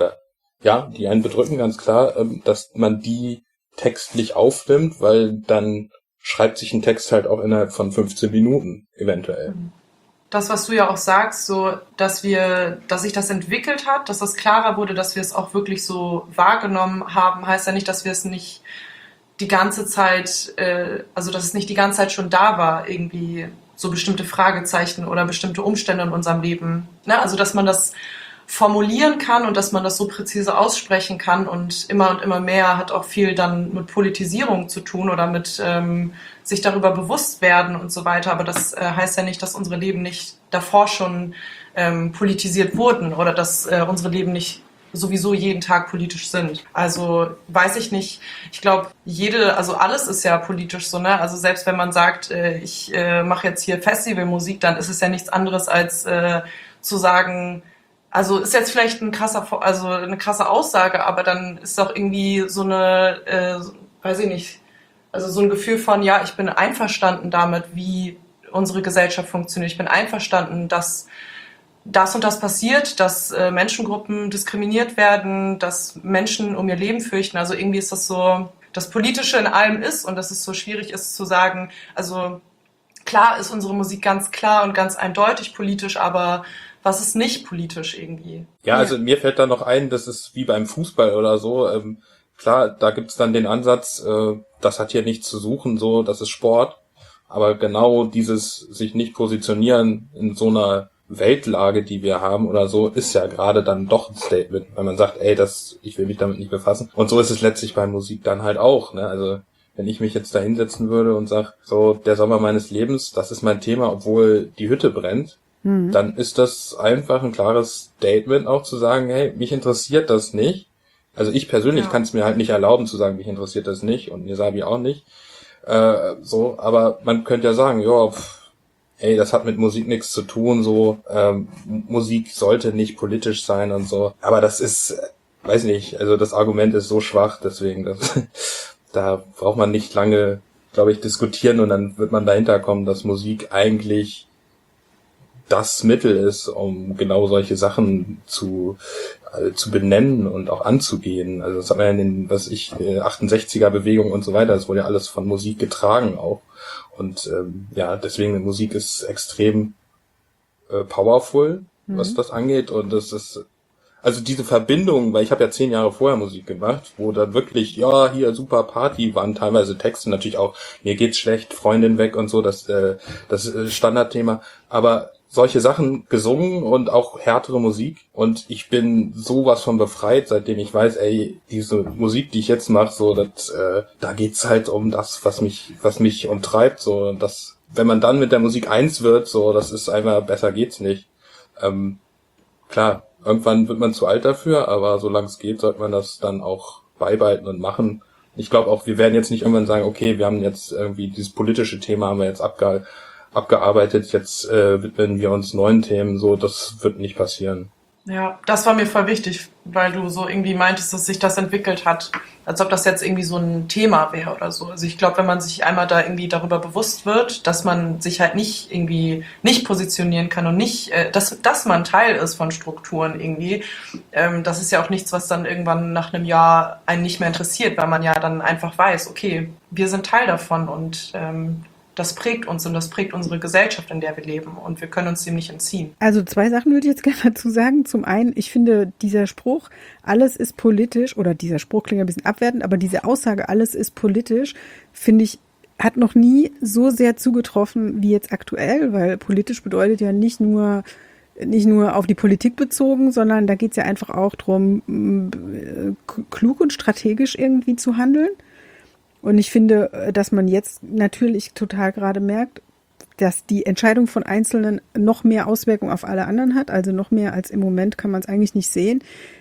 Speaker 1: ganz klar, dass man die textlich aufnimmt, weil dann schreibt sich ein Text halt auch innerhalb von 15 Minuten eventuell.
Speaker 2: Das, was du ja auch sagst, so, dass sich das entwickelt hat, dass das klarer wurde, dass wir es auch wirklich so wahrgenommen haben, heißt ja nicht, dass wir es nicht die ganze Zeit, dass es nicht die ganze Zeit schon da war, irgendwie so bestimmte Fragezeichen oder bestimmte Umstände in unserem Leben. Ne? Also, dass man das formulieren kann und dass man das so präzise aussprechen kann und immer mehr hat auch viel dann mit Politisierung zu tun oder mit sich darüber bewusst werden und so weiter. Aber das heißt ja nicht, dass unsere Leben nicht davor schon politisiert wurden oder dass unsere Leben nicht sowieso jeden Tag politisch sind. Also weiß ich nicht. Ich glaube, alles ist ja politisch so, ne? Also selbst wenn man sagt, ich mache jetzt hier Festivalmusik, dann ist es ja nichts anderes als zu sagen, also ist jetzt vielleicht eine krasse Aussage, aber dann ist doch irgendwie so eine, weiß ich nicht, also so ein Gefühl von, ja, ich bin einverstanden damit, wie unsere Gesellschaft funktioniert. Ich bin einverstanden, dass das und das passiert, dass Menschengruppen diskriminiert werden, dass Menschen um ihr Leben fürchten. Also irgendwie ist das so, das Politische in allem ist und dass es so schwierig ist zu sagen, also klar ist unsere Musik ganz klar und ganz eindeutig politisch, aber was ist nicht politisch irgendwie?
Speaker 1: Ja, also mir fällt da noch ein, das ist wie beim Fußball oder so. Klar, da gibt's dann den Ansatz, das hat hier nichts zu suchen, so, das ist Sport. Aber genau dieses sich nicht positionieren in so einer Weltlage, die wir haben oder so, ist ja gerade dann doch ein Statement, wenn man sagt, ey, ich will mich damit nicht befassen. Und so ist es letztlich bei Musik dann halt auch, ne? Also wenn ich mich jetzt da hinsetzen würde und sag, so, der Sommer meines Lebens, das ist mein Thema, obwohl die Hütte brennt, dann ist das einfach ein klares Statement auch zu sagen, hey, mich interessiert das nicht. Also ich persönlich kann es mir halt nicht erlauben zu sagen, mich interessiert das nicht und Nesabi auch nicht. So, aber man könnte ja sagen, ja, ey, das hat mit Musik nichts zu tun, so, Musik sollte nicht politisch sein und so. Aber das ist, weiß nicht, also das Argument ist so schwach, deswegen, da braucht man nicht lange, glaube ich, diskutieren und dann wird man dahinter kommen, dass Musik eigentlich das Mittel ist, um genau solche Sachen zu benennen und auch anzugehen. Also das hat man ja in den, 68er-Bewegung und so weiter, das wurde ja alles von Musik getragen auch. Und deswegen Musik ist extrem powerful, was das angeht. Und das ist, also diese Verbindung, weil ich habe ja 10 Jahre vorher Musik gemacht, wo dann wirklich, ja, hier super Party, waren teilweise Texte, natürlich auch, mir geht's schlecht, Freundin weg und so, das Standardthema. Aber solche Sachen gesungen und auch härtere Musik und ich bin sowas von befreit, seitdem ich weiß, ey, diese Musik, die ich jetzt mache, so, da geht's halt um das, was mich umtreibt, so, und das, wenn man dann mit der Musik eins wird, so, das ist einfach, besser geht's nicht. Klar, irgendwann wird man zu alt dafür, aber solange es geht, sollte man das dann auch beibehalten und machen. Ich glaube auch, wir werden jetzt nicht irgendwann sagen, okay, wir haben jetzt irgendwie dieses politische Thema haben wir jetzt abgearbeitet, jetzt widmen wir uns neuen Themen, so, das wird nicht passieren.
Speaker 2: Ja, das war mir voll wichtig, weil du so irgendwie meintest, dass sich das entwickelt hat, als ob das jetzt irgendwie so ein Thema wäre oder so. Also ich glaube, wenn man sich einmal da irgendwie darüber bewusst wird, dass man sich halt nicht positionieren kann und nicht, dass man Teil ist von Strukturen irgendwie, das ist ja auch nichts, was dann irgendwann nach einem Jahr einen nicht mehr interessiert, weil man ja dann einfach weiß, okay, wir sind Teil davon und das prägt uns und das prägt unsere Gesellschaft, in der wir leben und wir können uns dem nicht entziehen.
Speaker 3: Also 2 Sachen würde ich jetzt gerne dazu sagen. Zum einen, ich finde dieser Spruch, alles ist politisch, oder dieser Spruch klingt ein bisschen abwertend, aber diese Aussage, alles ist politisch, finde ich, hat noch nie so sehr zugetroffen wie jetzt aktuell, weil politisch bedeutet ja nicht nur auf die Politik bezogen, sondern da geht es ja einfach auch darum, klug und strategisch irgendwie zu handeln. Und ich finde, dass man jetzt natürlich total gerade merkt, dass die Entscheidung von Einzelnen noch mehr Auswirkungen auf alle anderen hat, also noch mehr als im Moment kann man es eigentlich nicht sehen.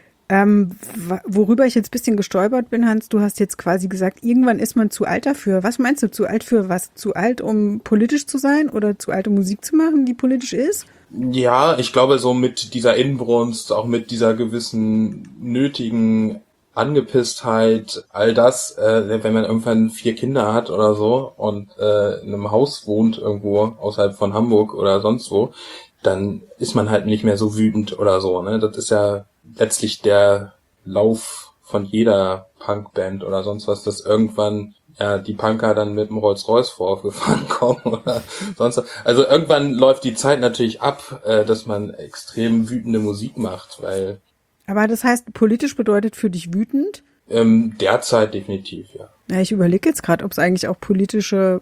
Speaker 3: Worüber ich jetzt ein bisschen gestolpert bin, Hans, du hast jetzt quasi gesagt, irgendwann ist man zu alt dafür. Was meinst du, zu alt für was? Zu alt, um politisch zu sein oder zu alt, um Musik zu machen, die politisch ist?
Speaker 1: Ja, ich glaube, so mit dieser Inbrunst, auch mit dieser gewissen nötigen Angepisstheit, all das, wenn man irgendwann 4 Kinder hat oder so und in einem Haus wohnt irgendwo außerhalb von Hamburg oder sonst wo, dann ist man halt nicht mehr so wütend oder so, ne? Das ist ja letztlich der Lauf von jeder Punkband oder sonst was, dass irgendwann die Punker dann mit dem Rolls-Royce vorgefahren kommen oder sonst was. Also irgendwann läuft die Zeit natürlich ab, dass man extrem wütende Musik macht, weil...
Speaker 3: Aber das heißt, politisch bedeutet für dich wütend?
Speaker 1: Derzeit definitiv, ja.
Speaker 3: Ja, ich überlege jetzt gerade, ob es eigentlich auch politische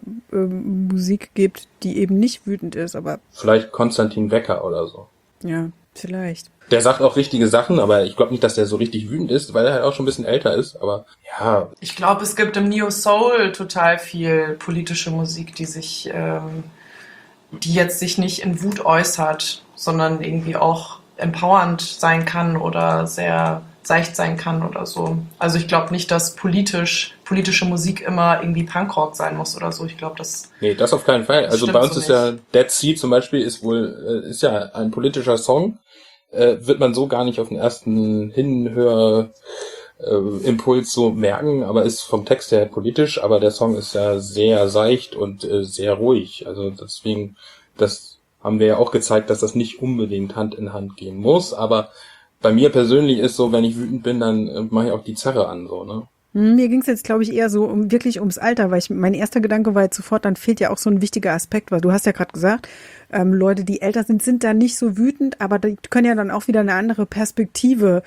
Speaker 3: Musik gibt, die eben nicht wütend ist, aber...
Speaker 1: Vielleicht Konstantin Wecker oder so.
Speaker 3: Ja, vielleicht.
Speaker 1: Der sagt auch richtige Sachen, aber ich glaube nicht, dass der so richtig wütend ist, weil er halt auch schon ein bisschen älter ist, aber ja.
Speaker 2: Ich glaube, es gibt im Neo-Soul total viel politische Musik, die jetzt sich nicht in Wut äußert, sondern irgendwie auch empowernd sein kann oder sehr seicht sein kann oder so. Also ich glaube nicht, dass politische Musik immer irgendwie Punkrock sein muss oder so. Ich glaube,
Speaker 1: Nee, das auf keinen Fall. Also bei uns so ist ja Dead Sea zum Beispiel ist ja ein politischer Song. Wird man so gar nicht auf den ersten Hinhör Impuls so merken, aber ist vom Text her politisch, aber der Song ist ja sehr seicht und sehr ruhig. Also deswegen, das haben wir ja auch gezeigt, dass das nicht unbedingt Hand in Hand gehen muss, aber bei mir persönlich ist so, wenn ich wütend bin, dann mache ich auch die Zerre an, so, ne?
Speaker 3: Mir ging es jetzt, glaube ich, eher so wirklich ums Alter, weil mein erster Gedanke war jetzt sofort, dann fehlt ja auch so ein wichtiger Aspekt, weil du hast ja gerade gesagt, Leute, die älter sind da nicht so wütend, aber die können ja dann auch wieder eine andere Perspektive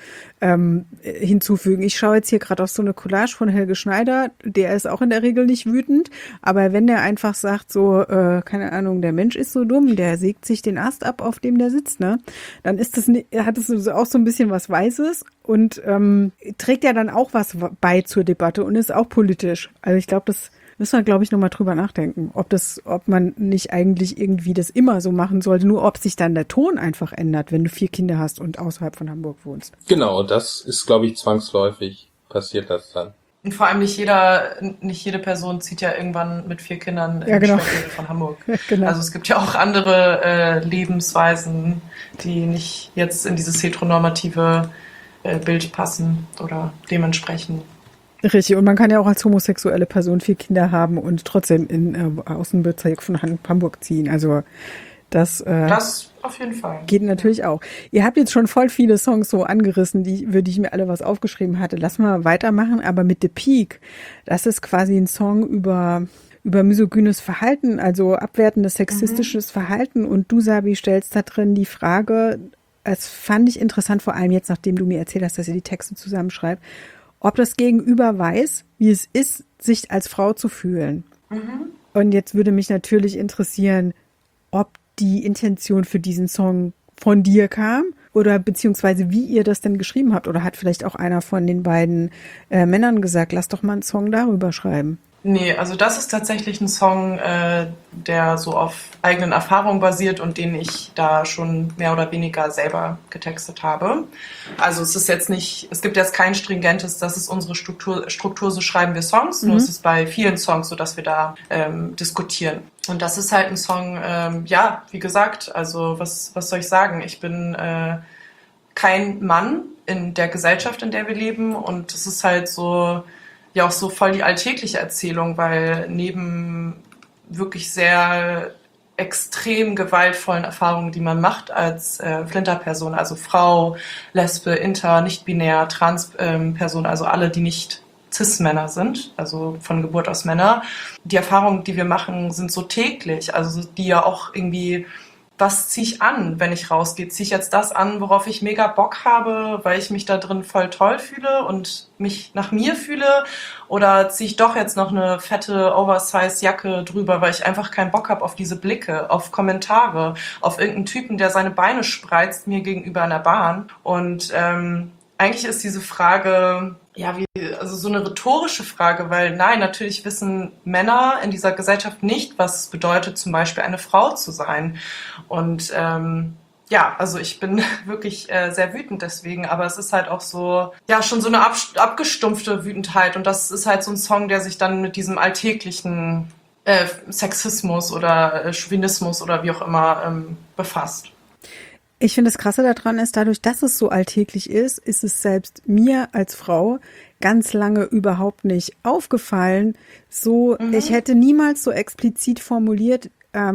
Speaker 3: hinzufügen. Ich schaue jetzt hier gerade auf so eine Collage von Helge Schneider, der ist auch in der Regel nicht wütend, aber wenn der einfach sagt so, keine Ahnung, der Mensch ist so dumm, der sägt sich den Ast ab, auf dem der sitzt, ne? Dann ist das, hat es auch so ein bisschen was Weises und trägt ja dann auch was bei zur Debatte und ist auch politisch. Also ich glaube, das müssen wir, glaube ich, nochmal drüber nachdenken, ob man nicht eigentlich irgendwie das immer so machen sollte, nur ob sich dann der Ton einfach ändert, wenn du 4 Kinder hast und außerhalb von Hamburg wohnst.
Speaker 1: Genau, das ist, glaube ich, zwangsläufig passiert das dann.
Speaker 2: Und vor allem nicht jede Person zieht ja irgendwann mit 4 Kindern in
Speaker 3: genau.
Speaker 2: Stadtviertel von Hamburg.
Speaker 3: Genau.
Speaker 2: Also es gibt ja auch andere Lebensweisen, die nicht jetzt in dieses heteronormative Bild passen oder dementsprechend.
Speaker 3: Richtig, und man kann ja auch als homosexuelle Person 4 Kinder haben und trotzdem in Außenbezirk von Hamburg ziehen. Also das
Speaker 2: auf jeden Fall
Speaker 3: geht natürlich auch. Ihr habt jetzt schon voll viele Songs so angerissen, für die ich mir alle was aufgeschrieben hatte. Lass mal weitermachen, aber mit The Peak, das ist quasi ein Song über misogynes Verhalten, also abwertendes, sexistisches Verhalten. Und du, Sabi, stellst da drin die Frage, das fand ich interessant, vor allem jetzt, nachdem du mir erzählt hast, dass ihr die Texte zusammenschreibt, ob das Gegenüber weiß, wie es ist, sich als Frau zu fühlen. Und jetzt würde mich natürlich interessieren, ob die Intention für diesen Song von dir kam oder beziehungsweise wie ihr das denn geschrieben habt. Oder hat vielleicht auch einer von den beiden Männern gesagt, lass doch mal einen Song darüber schreiben.
Speaker 2: Nee, also das ist tatsächlich ein Song, der so auf eigenen Erfahrungen basiert und den ich da schon mehr oder weniger selber getextet habe. Also es gibt jetzt kein stringentes, das ist unsere Struktur, so schreiben wir Songs, nur es ist bei vielen Songs so, dass wir da diskutieren. Und das ist halt ein Song, wie gesagt, also was soll ich sagen? Ich bin kein Mann in der Gesellschaft, in der wir leben und es ist halt so, ja auch so voll die alltägliche Erzählung, weil neben wirklich sehr extrem gewaltvollen Erfahrungen, die man macht als Flinterperson, also Frau, Lesbe, Inter, nicht-binär, Trans-Person, also alle, die nicht Cis-Männer sind, also von Geburt aus Männer. Die Erfahrungen, die wir machen, sind so täglich, also die ja auch irgendwie, was ziehe ich an, wenn ich rausgehe? Ziehe ich jetzt das an, worauf ich mega Bock habe, weil ich mich da drin voll toll fühle und mich nach mir fühle? Oder ziehe ich doch jetzt noch eine fette Oversize-Jacke drüber, weil ich einfach keinen Bock habe auf diese Blicke, auf Kommentare, auf irgendeinen Typen, der seine Beine spreizt mir gegenüber in der Bahn? Und eigentlich ist diese Frage, also so eine rhetorische Frage, weil nein, natürlich wissen Männer in dieser Gesellschaft nicht, was es bedeutet, zum Beispiel eine Frau zu sein. Und also ich bin wirklich sehr wütend deswegen, aber es ist halt auch so, schon so eine abgestumpfte Wütendheit und das ist halt so ein Song, der sich dann mit diesem alltäglichen Sexismus oder Chauvinismus oder wie auch immer befasst.
Speaker 3: Ich finde, das Krasse daran ist, dadurch, dass es so alltäglich ist es selbst mir als Frau ganz lange überhaupt nicht aufgefallen. Ich hätte niemals so explizit formuliert,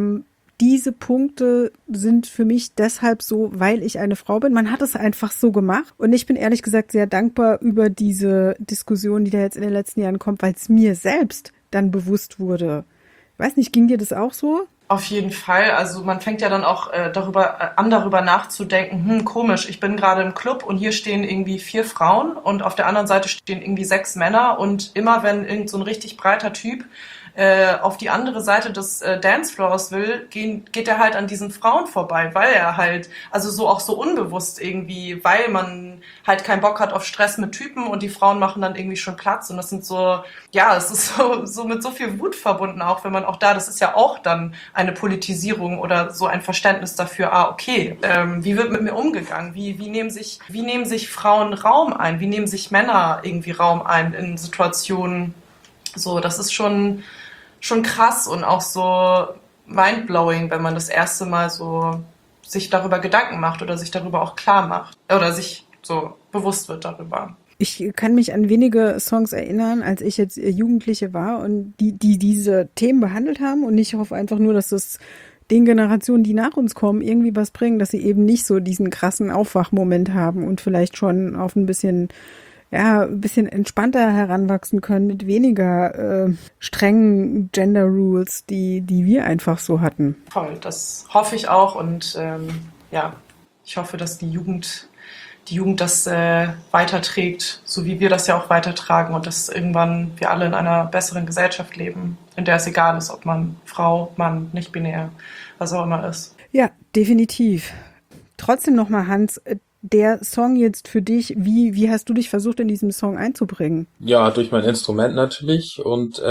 Speaker 3: diese Punkte sind für mich deshalb so, weil ich eine Frau bin. Man hat es einfach so gemacht. Und ich bin ehrlich gesagt sehr dankbar über diese Diskussion, die da jetzt in den letzten Jahren kommt, weil es mir selbst dann bewusst wurde. Ich weiß nicht, ging dir das auch so?
Speaker 2: Auf jeden Fall. Also man fängt ja dann auch darüber nachzudenken, komisch, ich bin gerade im Club und hier stehen irgendwie 4 Frauen und auf der anderen Seite stehen irgendwie 6 Männer und immer wenn irgend so ein richtig breiter Typ auf die andere Seite des Dancefloors will, geht er halt an diesen Frauen vorbei, weil er halt, also so auch so unbewusst irgendwie, weil man halt keinen Bock hat auf Stress mit Typen und die Frauen machen dann irgendwie schon Platz und das sind so, es ist so mit so viel Wut verbunden auch, wenn man auch das ist ja auch dann eine Politisierung oder so ein Verständnis dafür, wie wird mit mir umgegangen, wie nehmen sich Frauen Raum ein, wie nehmen sich Männer irgendwie Raum ein in Situationen, so, das ist schon krass und auch so mindblowing, wenn man das erste Mal so sich darüber Gedanken macht oder sich darüber auch klar macht oder sich so bewusst wird darüber.
Speaker 3: Ich kann mich an wenige Songs erinnern, als ich jetzt Jugendliche war und die diese Themen behandelt haben, und ich hoffe einfach nur, dass es den Generationen, die nach uns kommen, irgendwie was bringen, dass sie eben nicht so diesen krassen Aufwachmoment haben und vielleicht schon auf ein bisschen entspannter heranwachsen können mit weniger strengen Gender Rules, die wir einfach so hatten.
Speaker 2: Voll, das hoffe ich auch, und ich hoffe, dass die Jugend das weiterträgt, so wie wir das ja auch weitertragen, und dass irgendwann wir alle in einer besseren Gesellschaft leben, in der es egal ist, ob man Frau, Mann, nicht binär, was auch immer ist.
Speaker 3: Ja, definitiv. Trotzdem nochmal, Hans, der Song jetzt für dich, wie hast du dich versucht, in diesem Song einzubringen?
Speaker 1: Ja, durch mein Instrument natürlich, und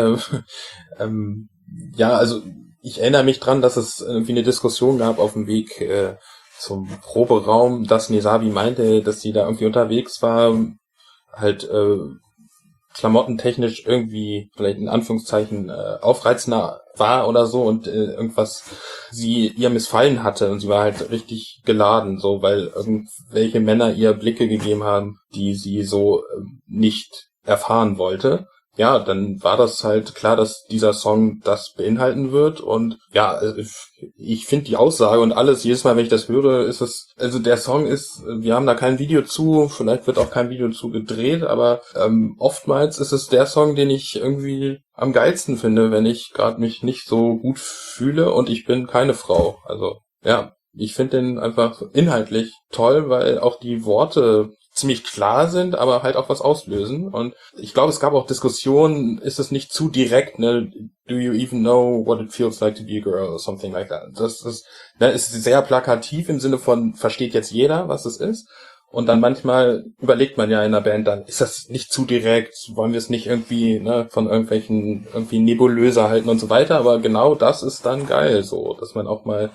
Speaker 1: also ich erinnere mich dran, dass es irgendwie eine Diskussion gab auf dem Weg zum Proberaum, dass Nesabi meinte, dass sie da irgendwie unterwegs war, halt klamottentechnisch irgendwie vielleicht in Anführungszeichen aufreizender war oder so, und irgendwas ihr missfallen hatte, und sie war halt richtig geladen, so, weil irgendwelche Männer ihr Blicke gegeben haben, die sie so nicht erfahren wollte. Ja, dann war das halt klar, dass dieser Song das beinhalten wird, und ja, ich finde die Aussage und alles, jedes Mal, wenn ich das höre, ist es, also der Song ist, wir haben da kein Video zu, vielleicht wird auch kein Video zu gedreht, aber oftmals ist es der Song, den ich irgendwie am geilsten finde, wenn ich gerade mich nicht so gut fühle und ich bin keine Frau. Also ja, ich finde den einfach inhaltlich toll, weil auch die Worte ziemlich klar sind, aber halt auch was auslösen. Und ich glaube, es gab auch Diskussionen, ist es nicht zu direkt, ne? Do you even know what it feels like to be a girl or something like that? Das ist sehr plakativ im Sinne von, versteht jetzt jeder, was es ist. Und dann manchmal überlegt man ja in einer Band dann, ist das nicht zu direkt? Wollen wir es nicht irgendwie von irgendwelchen irgendwie nebulöser halten und so weiter? Aber genau das ist dann geil, so, dass man auch mal,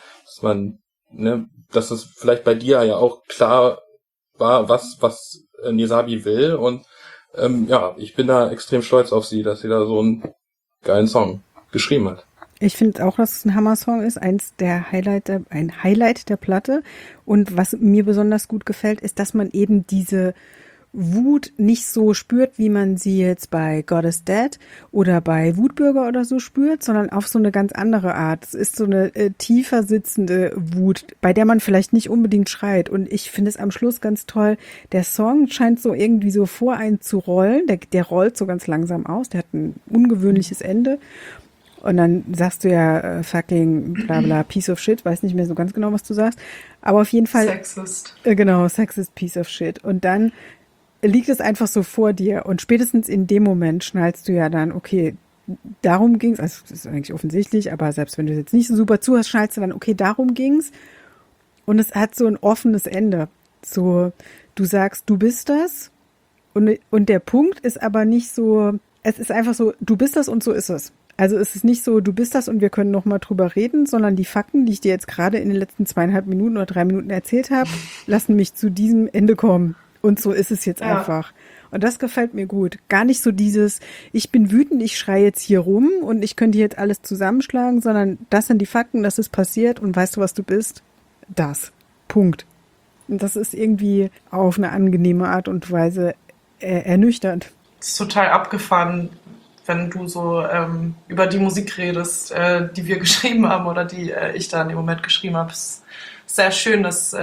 Speaker 1: dass es vielleicht bei dir ja auch klar war, was Nesabi will, und ich bin da extrem stolz auf sie, dass sie da so einen geilen Song geschrieben hat.
Speaker 3: Ich finde auch, dass es ein Hammer-Song ist, ein Highlight der Platte, und was mir besonders gut gefällt, ist, dass man eben diese Wut nicht so spürt, wie man sie jetzt bei God is Dead oder bei Wutbürger oder so spürt, sondern auf so eine ganz andere Art. Es ist so eine tiefer sitzende Wut, bei der man vielleicht nicht unbedingt schreit. Und ich finde es am Schluss ganz toll. Der Song scheint so irgendwie so vor einen zu rollen. Der rollt so ganz langsam aus. Der hat ein ungewöhnliches Ende. Und dann sagst du ja fucking bla bla piece of shit, weiß nicht mehr so ganz genau, was du sagst. Aber auf jeden Fall.
Speaker 2: Sexist.
Speaker 3: Genau, sexist piece of shit. Und dann liegt es einfach so vor dir, und spätestens in dem Moment schnallst du ja dann, okay, darum ging's, also das ist eigentlich offensichtlich, aber selbst wenn du jetzt nicht so super zuhörst, schnallst du dann, okay, darum ging's, und es hat so ein offenes Ende. So, du sagst, du bist das, und der Punkt ist aber nicht so, es ist einfach so, du bist das und so ist es. Also es ist nicht so, du bist das und wir können noch mal drüber reden, sondern die Fakten, die ich dir jetzt gerade in den letzten 2,5 Minuten oder 3 Minuten erzählt habe, lassen mich zu diesem Ende kommen. Und so ist es jetzt einfach. Und das gefällt mir gut. Gar nicht so dieses, ich bin wütend, ich schreie jetzt hier rum und ich könnte jetzt alles zusammenschlagen, sondern das sind die Fakten, das ist passiert, und weißt du, was du bist? Das. Punkt. Und das ist irgendwie auf eine angenehme Art und Weise ernüchternd.
Speaker 2: Das ist total abgefahren, wenn du so über die Musik redest, die wir geschrieben haben oder die ich da in dem Moment geschrieben habe. Es ist sehr schön, dass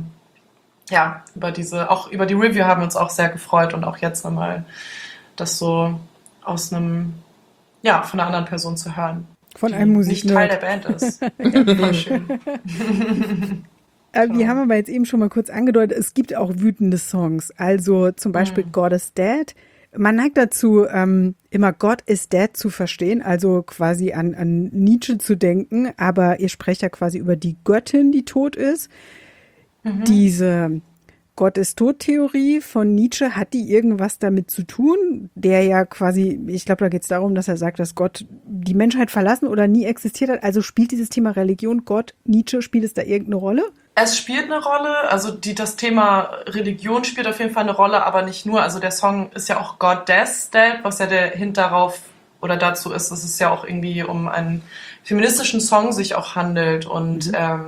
Speaker 2: über die Review haben wir uns auch sehr gefreut, und auch jetzt nochmal das so aus von einer anderen Person zu hören.
Speaker 3: Von einem Musik
Speaker 2: nicht Teil der Band ist. Ja, voll schön.
Speaker 3: Wir haben aber jetzt eben schon mal kurz angedeutet, es gibt auch wütende Songs. Also zum Beispiel God is Dead. Man neigt dazu, immer God is Dead zu verstehen, also quasi an Nietzsche zu denken, aber ihr sprecht ja quasi über die Göttin, die tot ist. Diese Gott ist tot-Theorie von Nietzsche, hat die irgendwas damit zu tun? Der ja quasi, ich glaube, da geht es darum, dass er sagt, dass Gott die Menschheit verlassen oder nie existiert hat. Also spielt dieses Thema Religion, Gott, Nietzsche, spielt es da irgendeine Rolle?
Speaker 2: Es spielt eine Rolle, also das Thema Religion spielt auf jeden Fall eine Rolle, aber nicht nur. Also der Song ist ja auch God is Dead, was ja der Hint darauf oder dazu ist, dass es ja auch irgendwie um einen feministischen Song sich auch handelt, und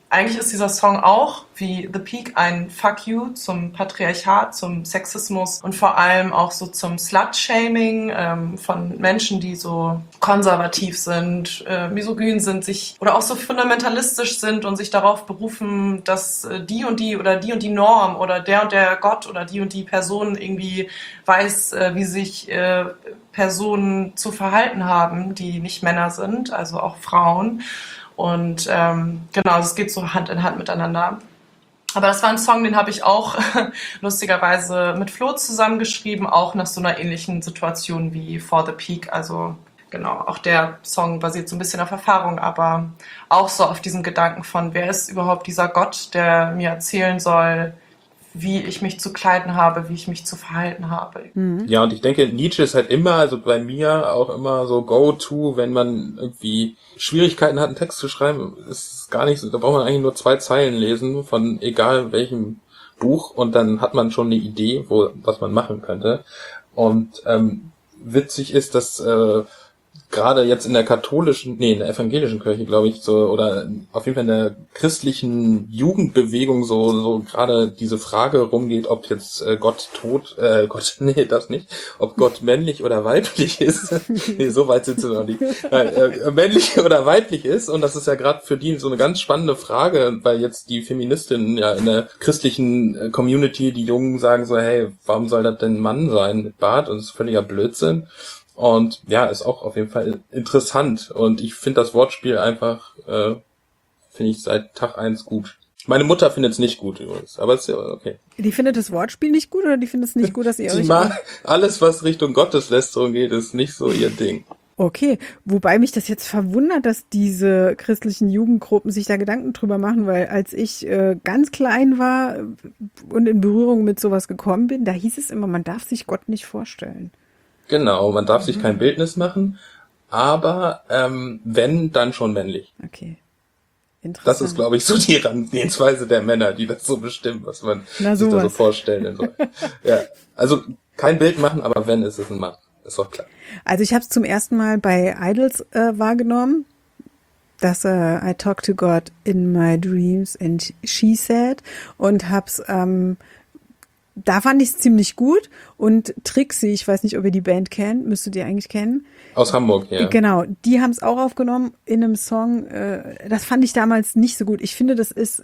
Speaker 2: eigentlich ist dieser Song auch, wie The Peak, ein Fuck you zum Patriarchat, zum Sexismus und vor allem auch so zum Slut-Shaming von Menschen, die so konservativ sind, misogyn sind, oder auch so fundamentalistisch sind und sich darauf berufen, dass die und die Norm oder der Gott oder die Person irgendwie weiß, wie sich Personen zu verhalten haben, die nicht Männer sind, also auch Frauen. Und genau, es geht so Hand in Hand miteinander. Aber das war ein Song, den habe ich auch lustigerweise mit Flo zusammengeschrieben, auch nach so einer ähnlichen Situation wie For the Peak. Also genau, auch der Song basiert so ein bisschen auf Erfahrung, aber auch so auf diesem Gedanken von, wer ist überhaupt dieser Gott, der mir erzählen soll, wie ich mich zu kleiden habe, wie ich mich zu verhalten habe.
Speaker 1: Ja, und ich denke, Nietzsche ist halt immer, also bei mir auch immer so Go-To, wenn man irgendwie Schwierigkeiten hat, einen Text zu schreiben, ist es gar nicht so, da braucht man eigentlich nur 2 Zeilen lesen von egal welchem Buch und dann hat man schon eine Idee, was man machen könnte. Und witzig ist, dass gerade jetzt in der in der evangelischen Kirche, glaube ich, so, oder auf jeden Fall in der christlichen Jugendbewegung so gerade diese Frage rumgeht, ob jetzt ob Gott männlich oder weiblich ist. Nee, so weit sind sie noch nicht. Männlich oder weiblich ist, und das ist ja gerade für die so eine ganz spannende Frage, weil jetzt die Feministinnen ja in der christlichen Community, die Jungen sagen so, hey, warum soll das denn ein Mann sein mit Bart? Und das ist völliger Blödsinn. Und ja, ist auch auf jeden Fall interessant. Und ich finde das Wortspiel einfach, finde ich seit Tag 1 gut. Meine Mutter findet es nicht gut übrigens, aber ist ja okay.
Speaker 3: Die findet das Wortspiel nicht gut oder die findet es nicht gut, dass ihr euch...
Speaker 1: Alles, was Richtung Gotteslästerung geht, ist nicht so ihr Ding.
Speaker 3: Okay, wobei mich das jetzt verwundert, dass diese christlichen Jugendgruppen sich da Gedanken drüber machen, weil als ich ganz klein war und in Berührung mit sowas gekommen bin, da hieß es immer, man darf sich Gott nicht vorstellen.
Speaker 1: Genau, man darf sich kein Bildnis machen, aber wenn, dann schon männlich.
Speaker 3: Okay, interessant.
Speaker 1: Das ist, glaube ich, so die Herangehensweise der Männer, die das so bestimmen, was man sich da so vorstellen soll. Ja, also kein Bild machen, aber wenn, ist es ein Mann. Ist doch klar.
Speaker 3: Also ich habe es zum ersten Mal bei Idols wahrgenommen, dass I talk to God in my dreams and she said, und hab's da fand ich es ziemlich gut. Und Trixie, ich weiß nicht, ob ihr die Band kennt, müsstet ihr eigentlich kennen.
Speaker 1: Aus Hamburg, ja.
Speaker 3: Genau, die haben es auch aufgenommen in einem Song. Das fand ich damals nicht so gut. Ich finde, das ist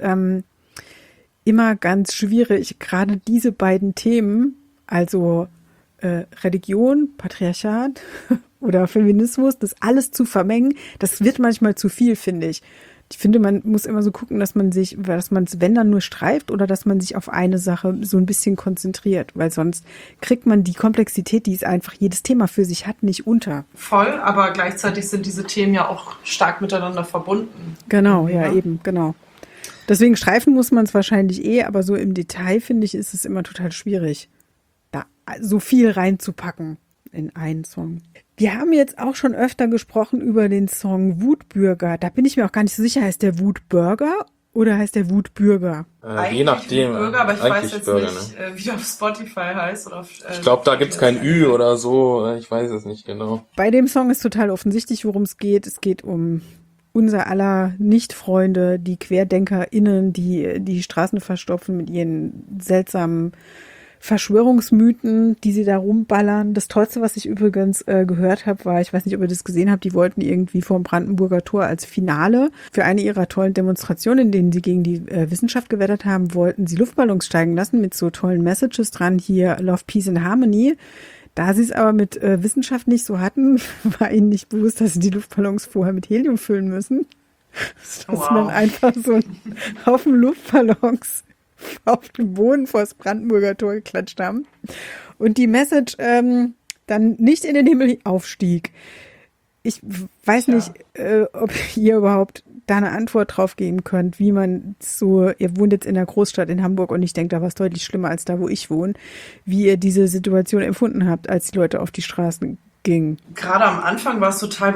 Speaker 3: immer ganz schwierig, gerade diese beiden Themen, also Religion, Patriarchat oder Feminismus, das alles zu vermengen, das wird manchmal zu viel, finde ich. Ich finde, man muss immer so gucken, dass man es, wenn dann nur streift oder dass man sich auf eine Sache so ein bisschen konzentriert, weil sonst kriegt man die Komplexität, die es einfach jedes Thema für sich hat, nicht unter.
Speaker 2: Voll, aber gleichzeitig sind diese Themen ja auch stark miteinander verbunden.
Speaker 3: Genau, ja, eben, genau. Deswegen streifen muss man es wahrscheinlich aber so im Detail, finde ich, ist es immer total schwierig, da so viel reinzupacken in einen Song. Wir haben jetzt auch schon öfter gesprochen über den Song Wutbürger. Da bin ich mir auch gar nicht so sicher, heißt der Wutbürger oder heißt der Wutbürger?
Speaker 1: Je nachdem.
Speaker 2: Wutbürger, aber ich weiß jetzt
Speaker 1: Bürger,
Speaker 2: nicht, wie der auf Spotify heißt. Oder auf,
Speaker 1: ich glaube, da gibt's kein Ü oder so. Ich weiß es nicht genau.
Speaker 3: Bei dem Song ist total offensichtlich, worum es geht. Es geht um unser aller Nicht-Freunde, die QuerdenkerInnen, die Straßen verstopfen mit ihren seltsamen Verschwörungsmythen, die sie da rumballern. Das Tollste, was ich übrigens gehört habe, war, ich weiß nicht, ob ihr das gesehen habt, die wollten irgendwie vor dem Brandenburger Tor als Finale für eine ihrer tollen Demonstrationen, in denen sie gegen die Wissenschaft gewettert haben, wollten sie Luftballons steigen lassen mit so tollen Messages dran, hier Love, Peace and Harmony. Da sie es aber mit Wissenschaft nicht so hatten, war ihnen nicht bewusst, dass sie die Luftballons vorher mit Helium füllen müssen. Dass sie dann einfach so einen Haufen Luftballons auf den Boden vor das Brandenburger Tor geklatscht haben und die Message dann nicht in den Himmel aufstieg. Ich weiß nicht, ob ihr überhaupt da eine Antwort drauf geben könnt, wie man so, ihr wohnt jetzt in der Großstadt in Hamburg und ich denke, da war es deutlich schlimmer als da, wo ich wohne, wie ihr diese Situation empfunden habt, als die Leute auf die Straßen gingen.
Speaker 2: Gerade am Anfang war es total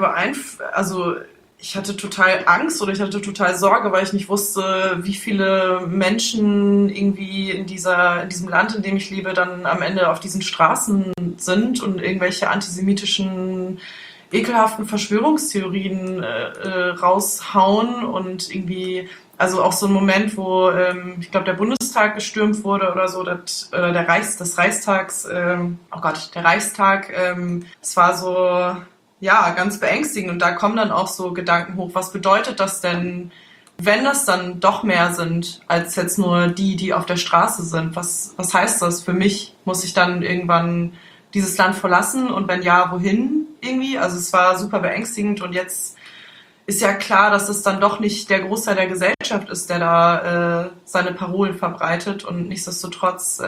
Speaker 2: ich hatte total Angst oder ich hatte total Sorge, weil ich nicht wusste, wie viele Menschen irgendwie in diesem Land, in dem ich lebe, dann am Ende auf diesen Straßen sind und irgendwelche antisemitischen, ekelhaften Verschwörungstheorien raushauen und irgendwie Also auch so ein Moment, wo ich glaube, der Bundestag gestürmt wurde oder so, oder der Reichstag, es war so, ja, ganz beängstigend. Und da kommen dann auch so Gedanken hoch, was bedeutet das denn, wenn das dann doch mehr sind, als jetzt nur die auf der Straße sind? Was heißt das für mich? Muss ich dann irgendwann dieses Land verlassen? Und wenn ja, wohin irgendwie? Also es war super beängstigend und jetzt ist ja klar, dass es dann doch nicht der Großteil der Gesellschaft ist, der da seine Parolen verbreitet und nichtsdestotrotz,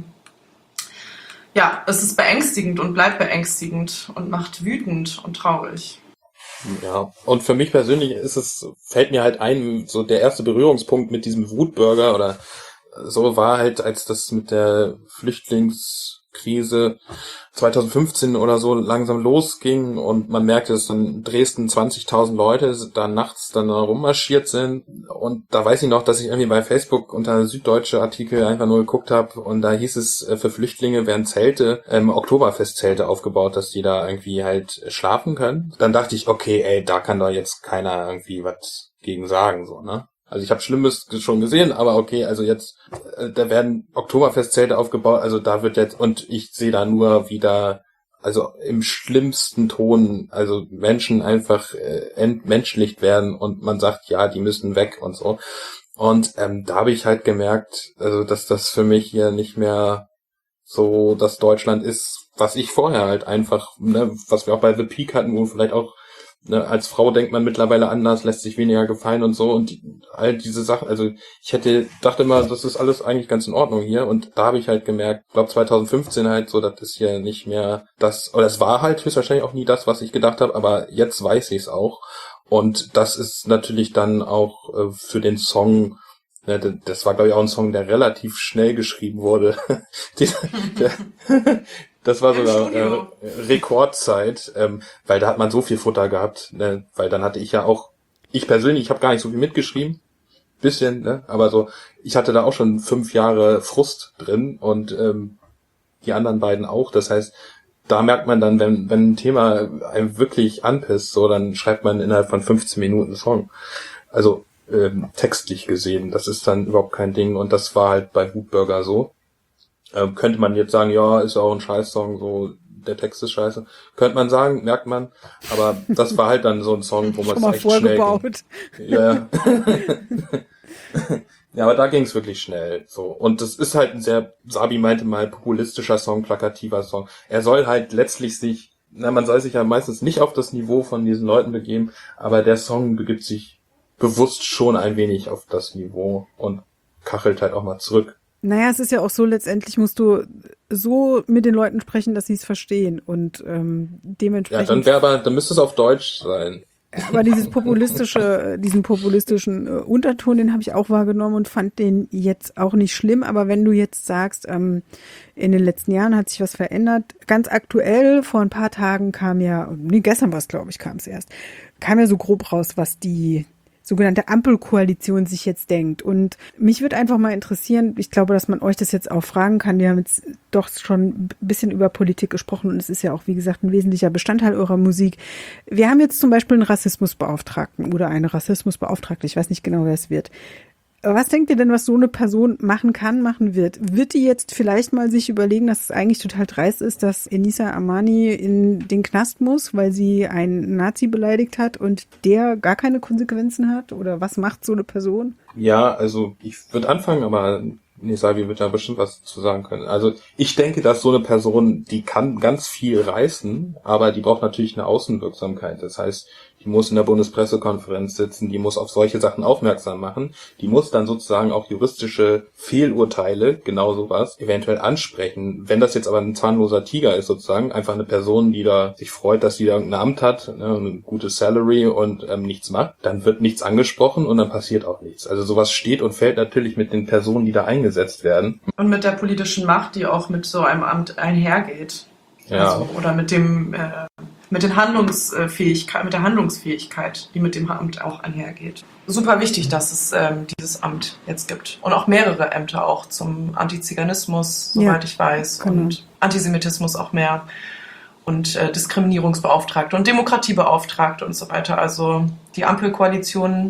Speaker 2: ja, es ist beängstigend und bleibt beängstigend und macht wütend und traurig.
Speaker 1: Ja, und für mich persönlich fällt mir halt ein, so der erste Berührungspunkt mit diesem Wutbürger oder so war halt, als das mit der Flüchtlingskrise 2015 oder so langsam losging und man merkte, dass in Dresden 20.000 Leute da nachts dann rummarschiert sind und da weiß ich noch, dass ich irgendwie bei Facebook unter süddeutsche Artikel einfach nur geguckt habe und da hieß es, für Flüchtlinge werden Oktoberfestzelte aufgebaut, dass die da irgendwie halt schlafen können. Dann dachte ich, okay, ey, da kann doch jetzt keiner irgendwie was gegen sagen, so, ne? Also ich habe Schlimmes schon gesehen, aber okay, also jetzt, da werden Oktoberfestzelte aufgebaut, also da wird jetzt, und ich sehe da nur wieder, also im schlimmsten Ton, also Menschen einfach entmenschlicht werden und man sagt, ja, die müssen weg und so. Und da habe ich halt gemerkt, also dass das für mich hier nicht mehr so das Deutschland ist, was ich vorher halt einfach, ne, was wir auch bei The Peak hatten, wo vielleicht auch, ne, als Frau denkt man mittlerweile anders, lässt sich weniger gefallen und so und all diese Sachen, also ich dachte immer, das ist alles eigentlich ganz in Ordnung hier und da habe ich halt gemerkt, ich glaube 2015 halt so, das ist hier nicht mehr das, oder es war halt höchstwahrscheinlich auch nie das, was ich gedacht habe, aber jetzt weiß ich es auch und das ist natürlich dann auch für den Song, ne, das war glaube ich auch ein Song, der relativ schnell geschrieben wurde. Das war sogar Rekordzeit, weil da hat man so viel Futter gehabt, ne? Weil dann hatte ich ja auch, ich persönlich, ich habe gar nicht so viel mitgeschrieben, bisschen, ne? Aber so, ich hatte da auch schon 5 Jahre Frust drin und die anderen beiden auch. Das heißt, da merkt man dann, wenn ein Thema einem wirklich anpisst, so, dann schreibt man innerhalb von 15 Minuten einen Song. Also textlich gesehen, das ist dann überhaupt kein Ding und das war halt bei Wutbürger so. Könnte man jetzt sagen, ja, ist auch ein Scheiß-Song, so, der Text ist scheiße. Könnte man sagen, merkt man. Aber das war halt dann so ein Song, wo man es echt schnell ging. Ja. Ja, aber da ging es wirklich schnell, so. Und das ist halt ein sehr, Sabi meinte mal, populistischer Song, plakativer Song. Er soll halt letztlich man soll sich ja meistens nicht auf das Niveau von diesen Leuten begeben, aber der Song begibt sich bewusst schon ein wenig auf das Niveau und kachelt halt auch mal zurück.
Speaker 3: Naja, es ist ja auch so, letztendlich musst du so mit den Leuten sprechen, dass sie es verstehen und dementsprechend...
Speaker 1: Ja, dann müsste es auf Deutsch sein.
Speaker 3: Aber diesen populistischen Unterton, den habe ich auch wahrgenommen und fand den jetzt auch nicht schlimm. Aber wenn du jetzt sagst, in den letzten Jahren hat sich was verändert, ganz aktuell, vor ein paar Tagen gestern war es, glaube ich, kam ja so grob raus, was die sogenannte Ampelkoalition sich jetzt denkt. Und mich würde einfach mal interessieren, ich glaube, dass man euch das jetzt auch fragen kann. Wir haben jetzt doch schon ein bisschen über Politik gesprochen und es ist ja auch, wie gesagt, ein wesentlicher Bestandteil eurer Musik. Wir haben jetzt zum Beispiel einen Rassismusbeauftragten oder eine Rassismusbeauftragte, ich weiß nicht genau, wer es wird. Was denkt ihr denn, was so eine Person machen kann, machen wird? Wird die jetzt vielleicht mal sich überlegen, dass es eigentlich total dreist ist, dass Enisa Amani in den Knast muss, weil sie einen Nazi beleidigt hat und der gar keine Konsequenzen hat? Oder was macht so eine Person?
Speaker 1: Ja, also ich würde anfangen, aber Nesavi wird da bestimmt was zu sagen können. Also ich denke, dass so eine Person, die kann ganz viel reißen, aber die braucht natürlich eine Außenwirksamkeit. Das heißt, die muss in der Bundespressekonferenz sitzen, die muss auf solche Sachen aufmerksam machen, die muss dann sozusagen auch juristische Fehlurteile, genau sowas, eventuell ansprechen. Wenn das jetzt aber ein zahnloser Tiger ist sozusagen, einfach eine Person, die da sich freut, dass sie da irgendein Amt hat, ne, eine gute Salary und nichts macht, dann wird nichts angesprochen und dann passiert auch nichts. Also sowas steht und fällt natürlich mit den Personen, die da eingesetzt werden.
Speaker 2: Und mit der politischen Macht, die auch mit so einem Amt einhergeht.
Speaker 1: Ja.
Speaker 2: Also, oder mit der Handlungsfähigkeit, die mit dem Amt auch einhergeht. Super wichtig, dass es dieses Amt jetzt gibt. Und auch mehrere Ämter auch zum Antiziganismus, soweit ich weiß,
Speaker 3: genau.
Speaker 2: und Antisemitismus auch mehr. Und Diskriminierungsbeauftragte und Demokratiebeauftragte und so weiter. Also die Ampelkoalition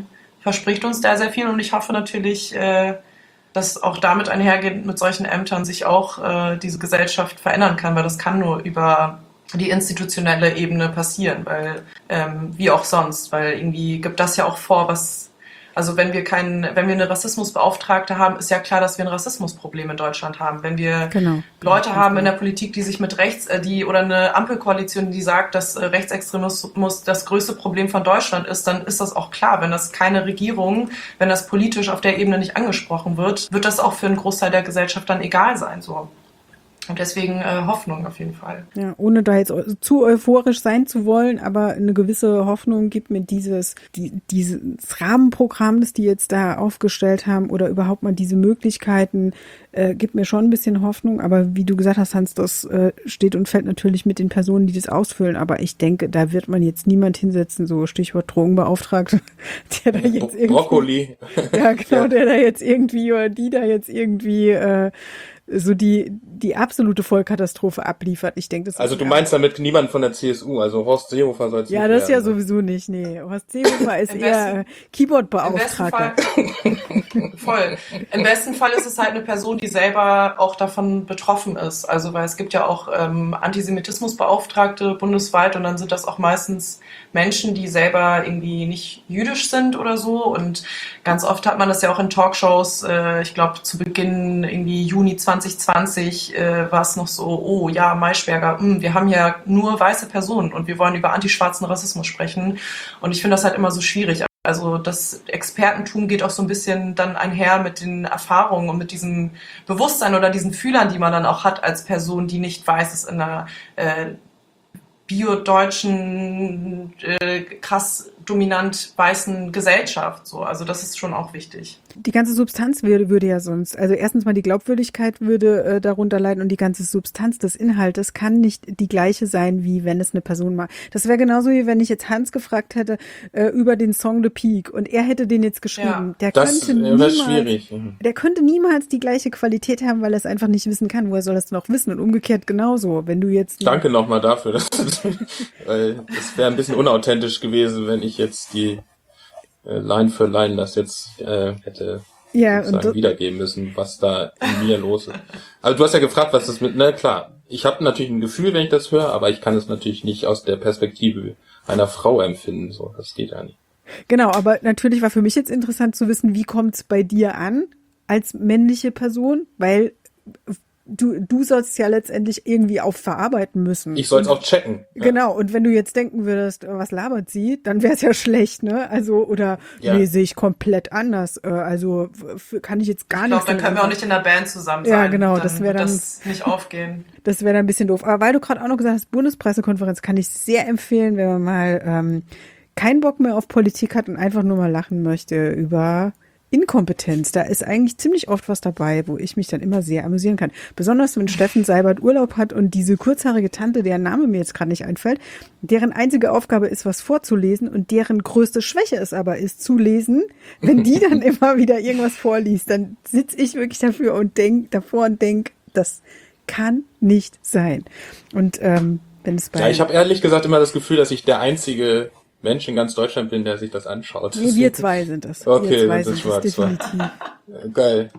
Speaker 2: verspricht uns da sehr viel und ich hoffe natürlich, dass auch damit einhergehend mit solchen Ämtern sich auch diese Gesellschaft verändern kann, weil das kann nur über die institutionelle Ebene passieren, weil wie auch sonst, weil irgendwie gibt das ja auch vor, also wenn wir eine Rassismusbeauftragte haben, ist ja klar, dass wir ein Rassismusproblem in Deutschland haben. Wenn wir Leute haben in der Politik, die sich mit oder eine Ampelkoalition, die sagt, dass Rechtsextremismus das größte Problem von Deutschland ist, dann ist das auch klar. Wenn das keine Regierung, wenn das politisch auf der Ebene nicht angesprochen wird, wird das auch für einen Großteil der Gesellschaft dann egal sein, so. Und deswegen Hoffnung auf jeden Fall.
Speaker 3: Ja, ohne da jetzt zu euphorisch sein zu wollen, aber eine gewisse Hoffnung gibt mir dieses Rahmenprogramm, das die jetzt da aufgestellt haben oder überhaupt mal diese Möglichkeiten, gibt mir schon ein bisschen Hoffnung. Aber wie du gesagt hast, Hans, das steht und fällt natürlich mit den Personen, die das ausfüllen. Aber ich denke, da wird man jetzt niemand hinsetzen, so Stichwort Drogenbeauftragte, der da jetzt irgendwie...
Speaker 1: Brokkoli.
Speaker 3: Ja, genau, ja. Der da jetzt irgendwie oder die da jetzt irgendwie... so die absolute Vollkatastrophe abliefert. Ich denke, das
Speaker 1: also du meinst damit niemand von der CSU, also Horst Seehofer soll es nicht
Speaker 3: Ja, das ja sowieso nicht, nee. Horst Seehofer ist eher Keyboard-Beauftragter.
Speaker 2: Voll. Im besten Fall ist es halt eine Person, die selber auch davon betroffen ist. Also weil es gibt ja auch Antisemitismusbeauftragte bundesweit und dann sind das auch meistens Menschen, die selber irgendwie nicht jüdisch sind oder so und ganz oft hat man das ja auch in Talkshows, ich glaube zu Beginn irgendwie Juni 2020 war es noch so, oh ja, Maischberger, wir haben ja nur weiße Personen und wir wollen über antischwarzen Rassismus sprechen und ich finde das halt immer so schwierig. Also das Expertentum geht auch so ein bisschen dann einher mit den Erfahrungen und mit diesem Bewusstsein oder diesen Fühlern, die man dann auch hat als Person, die nicht weiß ist in einer biodeutschen, krass dominant weißen Gesellschaft. So. Also das ist schon auch wichtig.
Speaker 3: Die ganze Substanz würde ja sonst, also erstens mal die Glaubwürdigkeit würde darunter leiden und die ganze Substanz des Inhaltes kann nicht die gleiche sein, wie wenn es eine Person macht. Das wäre genauso wie wenn ich jetzt Hans gefragt hätte über den Song The Peak und er hätte den jetzt geschrieben. Ja, der könnte niemals die gleiche Qualität haben, weil er es einfach nicht wissen kann. Woher soll er es denn auch wissen? Und umgekehrt genauso. Wenn du jetzt...
Speaker 1: Danke nochmal dafür. Weil es wäre ein bisschen unauthentisch gewesen, wenn ich jetzt die Line für Line das jetzt hätte wiedergeben müssen, was da in mir los ist. Also du hast ja gefragt, was das klar, ich habe natürlich ein Gefühl, wenn ich das höre, aber ich kann es natürlich nicht aus der Perspektive einer Frau empfinden, so, das geht ja nicht.
Speaker 3: Genau, aber natürlich war für mich jetzt interessant zu wissen, wie kommt es bei dir an als männliche Person, weil du sollst ja letztendlich irgendwie auch verarbeiten müssen.
Speaker 1: Ich soll es auch checken.
Speaker 3: Ja. Genau, und wenn du jetzt denken würdest, was labert sie, dann wäre es ja schlecht, ne? Also, oder nee, sehe ich komplett anders. Also kann ich jetzt gar nicht.
Speaker 2: Ich glaube, dann können wir auch nicht in der Band zusammen sein.
Speaker 3: Ja, genau, das wäre dann
Speaker 2: nicht aufgehen.
Speaker 3: Das wäre dann ein bisschen doof. Aber weil du gerade auch noch gesagt hast, Bundespressekonferenz kann ich sehr empfehlen, wenn man mal keinen Bock mehr auf Politik hat und einfach nur mal lachen möchte über Inkompetenz. Da ist eigentlich ziemlich oft was dabei, wo ich mich dann immer sehr amüsieren kann. Besonders wenn Steffen Seibert Urlaub hat und diese kurzhaarige Tante, deren Name mir jetzt gerade nicht einfällt, deren einzige Aufgabe ist, was vorzulesen und deren größte Schwäche es aber ist, zu lesen. Wenn die dann immer wieder irgendwas vorliest, dann sitze ich wirklich davor und denk, das kann nicht sein. Und wenn es bei...
Speaker 1: Ja, ich habe ehrlich gesagt immer das Gefühl, dass ich der einzige Mensch in ganz Deutschland bin, der sich das anschaut.
Speaker 3: Nee, wir zwei sind das.
Speaker 1: Okay, das ist schwarz.
Speaker 3: Definitiv.
Speaker 1: Geil.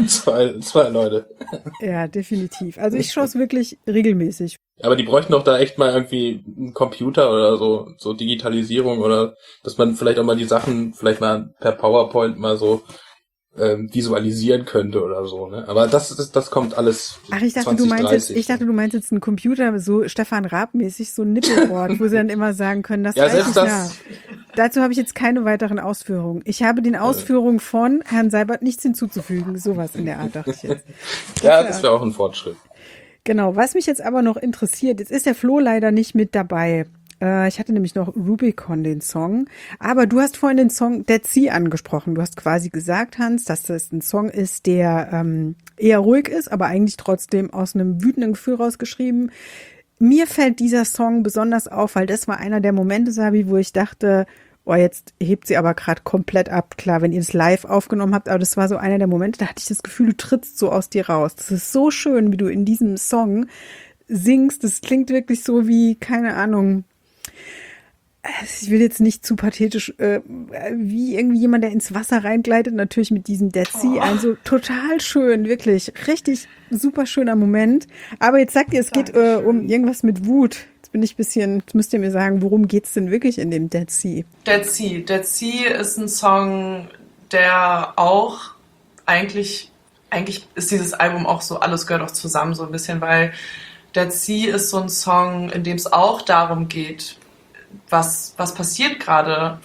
Speaker 1: Zwei Leute.
Speaker 3: Ja, definitiv. Also ich schaue es wirklich regelmäßig.
Speaker 1: Aber die bräuchten doch da echt mal irgendwie einen Computer oder so Digitalisierung oder dass man vielleicht auch mal die Sachen vielleicht mal per PowerPoint mal so visualisieren könnte oder so, ne? Aber das kommt alles.
Speaker 3: Ach, ich dachte, du meinst jetzt einen Computer, so Stefan Raab-mäßig, so ein Nippelboard, wo sie dann immer sagen können, das weiß ich ja. Dazu habe ich jetzt keine weiteren Ausführungen. Ich habe den Ausführungen von Herrn Seibert nichts hinzuzufügen. Sowas in der Art, dachte ich jetzt.
Speaker 1: Ja, das wäre auch ein Fortschritt.
Speaker 3: Genau, was mich jetzt aber noch interessiert, jetzt ist der Flo leider nicht mit dabei. Ich hatte nämlich noch Rubicon, den Song. Aber du hast vorhin den Song Dead Sea angesprochen. Du hast quasi gesagt, Hans, dass das ein Song ist, der eher ruhig ist, aber eigentlich trotzdem aus einem wütenden Gefühl rausgeschrieben. Mir fällt dieser Song besonders auf, weil das war einer der Momente, Sabi, wo ich dachte, oh, jetzt hebt sie aber gerade komplett ab. Klar, wenn ihr es live aufgenommen habt, aber das war so einer der Momente, da hatte ich das Gefühl, du trittst so aus dir raus. Das ist so schön, wie du in diesem Song singst. Das klingt wirklich so wie, keine Ahnung, ich will jetzt nicht zu pathetisch, wie irgendwie jemand, der ins Wasser reingleitet, natürlich mit diesem Dead Sea, also total schön, wirklich, richtig super schöner Moment. Aber jetzt sagt ihr, es geht um irgendwas mit Wut. Jetzt müsst ihr mir sagen, worum geht's denn wirklich in dem Dead Sea?
Speaker 2: Dead Sea ist ein Song, der auch eigentlich ist dieses Album auch so, alles gehört auch zusammen so ein bisschen, weil Dead Sea ist so ein Song, in dem es auch darum geht, was passiert gerade,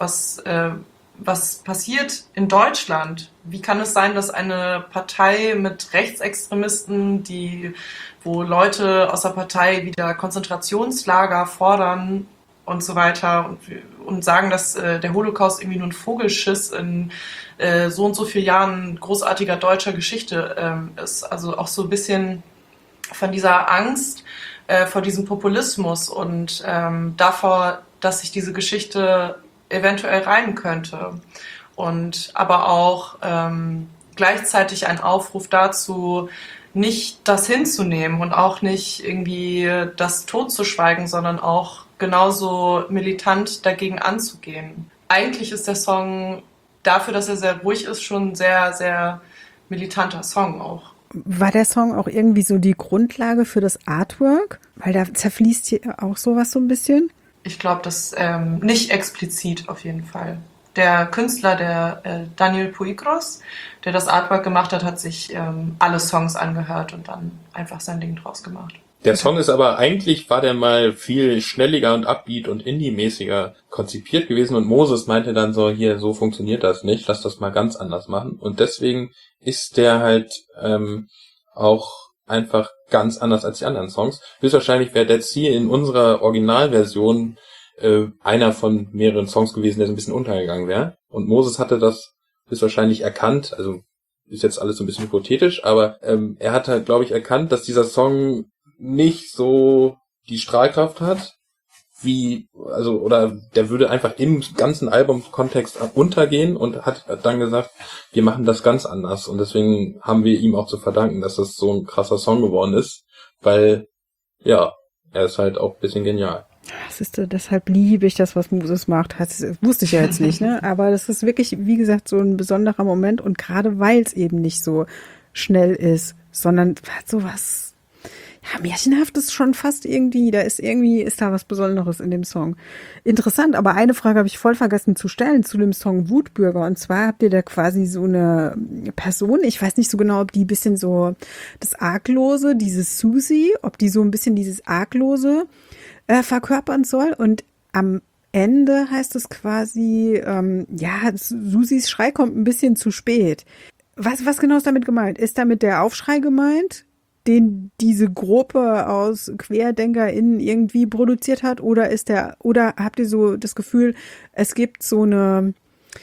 Speaker 2: was passiert in Deutschland? Wie kann es sein, dass eine Partei mit Rechtsextremisten, wo Leute aus der Partei wieder Konzentrationslager fordern und so weiter und sagen, dass der Holocaust irgendwie nur ein Vogelschiss in so und so vielen Jahren großartiger deutscher Geschichte ist. Also auch so ein bisschen von dieser Angst vor diesem Populismus und davor, dass sich diese Geschichte eventuell reimen könnte. Und aber auch gleichzeitig ein Aufruf dazu, nicht das hinzunehmen und auch nicht irgendwie das totzuschweigen, sondern auch genauso militant dagegen anzugehen. Eigentlich ist der Song dafür, dass er sehr ruhig ist, schon ein sehr, sehr militanter Song auch.
Speaker 3: War der Song auch irgendwie so die Grundlage für das Artwork? Weil da zerfließt hier auch sowas so ein bisschen.
Speaker 2: Ich glaube, das nicht explizit auf jeden Fall. Der Künstler, der Daniel Puigros, der das Artwork gemacht hat, hat sich alle Songs angehört und dann einfach sein Ding draus gemacht.
Speaker 1: Der Song ist aber eigentlich, war der mal viel schnelliger und upbeat und indie-mäßiger konzipiert gewesen und Moses meinte dann so, hier, so funktioniert das nicht, lass das mal ganz anders machen. Und deswegen ist der halt auch einfach ganz anders als die anderen Songs. Höchstwahrscheinlich wäre Dead Sea in unserer Originalversion einer von mehreren Songs gewesen, der so ein bisschen untergegangen wäre. Und Moses hatte das höchstwahrscheinlich erkannt, also ist jetzt alles so ein bisschen hypothetisch, aber er hat halt, glaube ich, erkannt, dass dieser Song nicht so die Strahlkraft hat, oder der würde einfach im ganzen Albumkontext untergehen und hat dann gesagt, wir machen das ganz anders. Und deswegen haben wir ihm auch zu verdanken, dass das so ein krasser Song geworden ist, weil, ja, er ist halt auch ein bisschen genial.
Speaker 3: Deshalb liebe ich das, was Moses macht. Das wusste ich ja jetzt nicht, ne? Aber das ist wirklich, wie gesagt, so ein besonderer Moment und gerade weil es eben nicht so schnell ist, sondern hat so was, ja, märchenhaftes schon fast irgendwie. Ist da was Besonderes in dem Song. Interessant, aber eine Frage habe ich voll vergessen zu stellen zu dem Song Wutbürger. Und zwar habt ihr da quasi so eine Person, ich weiß nicht so genau, ob die ein bisschen so das Arglose, dieses Susi, ob die so ein bisschen dieses Arglose verkörpern soll. Und am Ende heißt es quasi, Susis Schrei kommt ein bisschen zu spät. Was genau ist damit gemeint? Ist damit der Aufschrei gemeint, den diese Gruppe aus QuerdenkerInnen irgendwie produziert hat? Oder habt ihr so das Gefühl, es gibt so eine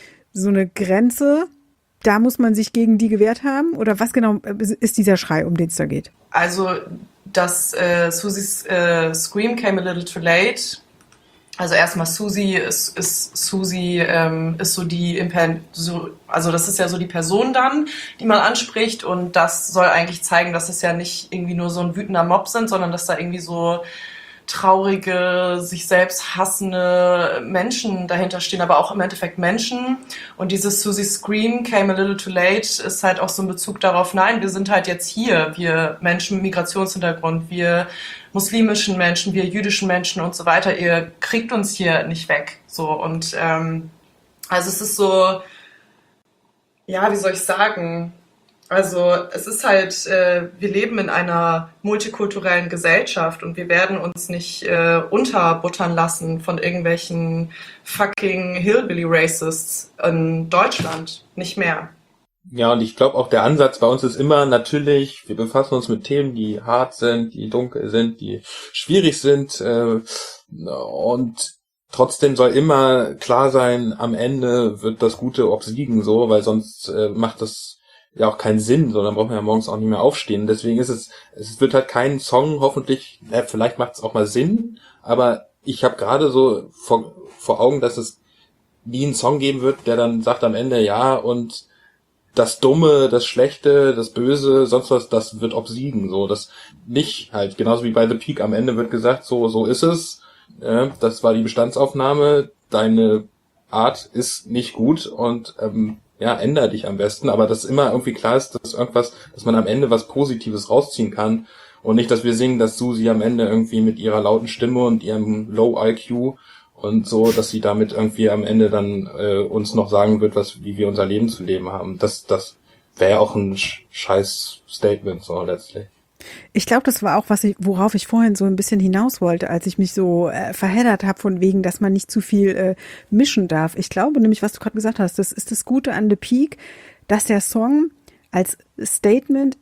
Speaker 3: Grenze, da muss man sich gegen die gewehrt haben? Oder was genau ist dieser Schrei, um den es da geht?
Speaker 2: Also, dass Susis Scream came a little too late. Also erstmal Susi ist so also das ist ja so die Person dann, die man anspricht und das soll eigentlich zeigen, dass es ja nicht irgendwie nur so ein wütender Mob sind, sondern dass da irgendwie so traurige, sich selbst hassende Menschen dahinter stehen, aber auch im Endeffekt Menschen. Und dieses Susie Scream came a little too late ist halt auch so ein Bezug darauf, nein, wir sind halt jetzt hier, wir Menschen mit Migrationshintergrund, wir muslimischen Menschen, wir jüdischen Menschen und so weiter, ihr kriegt uns hier nicht weg. So und also es ist so, ja, wie soll ich sagen? Also es ist halt, wir leben in einer multikulturellen Gesellschaft und wir werden uns nicht unterbuttern lassen von irgendwelchen fucking Hillbilly-Racists in Deutschland. Nicht mehr.
Speaker 1: Ja, und ich glaube auch der Ansatz bei uns ist immer natürlich, wir befassen uns mit Themen, die hart sind, die dunkel sind, die schwierig sind und trotzdem soll immer klar sein, am Ende wird das Gute obsiegen, so, weil sonst macht das ja auch keinen Sinn, sondern brauchen wir ja morgens auch nicht mehr aufstehen. Deswegen ist es wird halt kein Song, hoffentlich, vielleicht macht es auch mal Sinn, aber ich habe gerade so vor Augen, dass es nie einen Song geben wird, der dann sagt am Ende, ja, und das Dumme, das Schlechte, das Böse, sonst was, das wird obsiegen, so, das nicht halt, genauso wie bei The Peak am Ende wird gesagt, so ist es, das war die Bestandsaufnahme, deine Art ist nicht gut und änder dich am besten, aber dass immer irgendwie klar ist, dass man am Ende was Positives rausziehen kann und nicht, dass wir singen, dass Susi am Ende irgendwie mit ihrer lauten Stimme und ihrem Low IQ und so, dass sie damit irgendwie am Ende dann uns noch sagen wird, wie wir unser Leben zu leben haben. Das wäre ja auch ein scheiß Statement so letztlich.
Speaker 3: Ich glaube, das war auch, worauf ich vorhin so ein bisschen hinaus wollte, als ich mich so verheddert habe von wegen, dass man nicht zu viel mischen darf. Ich glaube nämlich, was du gerade gesagt hast, das ist das Gute an The Peak, dass der Song als Statement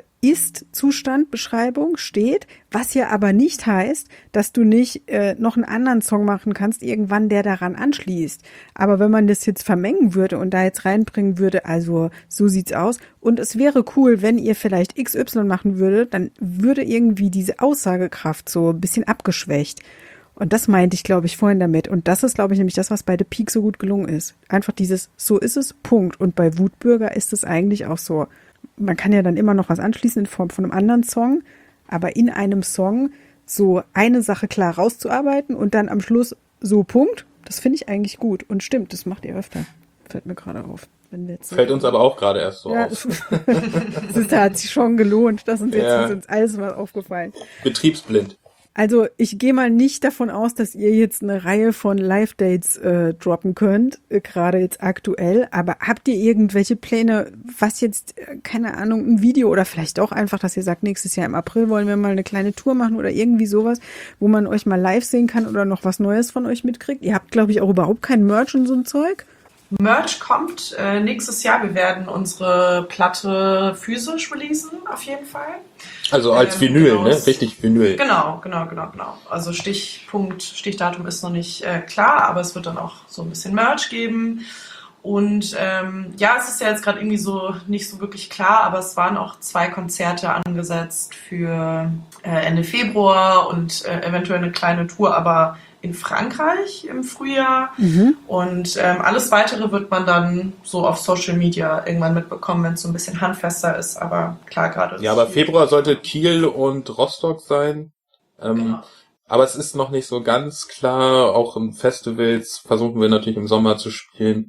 Speaker 3: Ist-Zustand-Beschreibung steht, was ja aber nicht heißt, dass du nicht noch einen anderen Song machen kannst, irgendwann, der daran anschließt. Aber wenn man das jetzt vermengen würde und da jetzt reinbringen würde, also so sieht's aus, und es wäre cool, wenn ihr vielleicht XY machen würdet, dann würde irgendwie diese Aussagekraft so ein bisschen abgeschwächt. Und das meinte ich, glaube ich, vorhin damit. Und das ist, glaube ich, nämlich das, was bei The Peak so gut gelungen ist. Einfach dieses, so ist es, Punkt. Und bei Wutbürger ist es eigentlich auch so. Man kann ja dann immer noch was anschließen in Form von einem anderen Song, aber in einem Song so eine Sache klar rauszuarbeiten und dann am Schluss so Punkt, das finde ich eigentlich gut. Und stimmt, das macht ihr öfter. Fällt mir gerade auf.
Speaker 1: Fällt uns aber auch gerade erst so
Speaker 3: ja,
Speaker 1: auf.
Speaker 3: Das hat sich schon gelohnt. Das ist uns alles mal aufgefallen.
Speaker 1: Betriebsblind.
Speaker 3: Also ich gehe mal nicht davon aus, dass ihr jetzt eine Reihe von Live-Dates droppen könnt, gerade jetzt aktuell. Aber habt ihr irgendwelche Pläne, was jetzt, keine Ahnung, ein Video oder vielleicht auch einfach, dass ihr sagt, nächstes Jahr im April wollen wir mal eine kleine Tour machen oder irgendwie sowas, wo man euch mal live sehen kann oder noch was Neues von euch mitkriegt? Ihr habt, glaube ich, auch überhaupt kein Merch und so ein Zeug.
Speaker 2: Merch kommt nächstes Jahr. Wir werden unsre Platte physisch releasen, auf jeden Fall.
Speaker 1: Also als Vinyl, ne? Richtig Vinyl.
Speaker 2: Genau. Also Stichdatum ist noch nicht klar, aber es wird dann auch so ein bisschen Merch geben. Und es ist ja jetzt gerade irgendwie so nicht so wirklich klar, aber es waren auch 2 Konzerte angesetzt für Ende Februar und eventuell eine kleine Tour, aber in Frankreich im Frühjahr. Und alles Weitere wird man dann so auf Social Media irgendwann mitbekommen, wenn es so ein bisschen handfester ist. Aber klar, gerade.
Speaker 1: Ja, aber Februar sollte Kiel und Rostock sein.
Speaker 2: Genau.
Speaker 1: Aber es ist noch nicht so ganz klar. Auch im Festivals versuchen wir natürlich im Sommer zu spielen.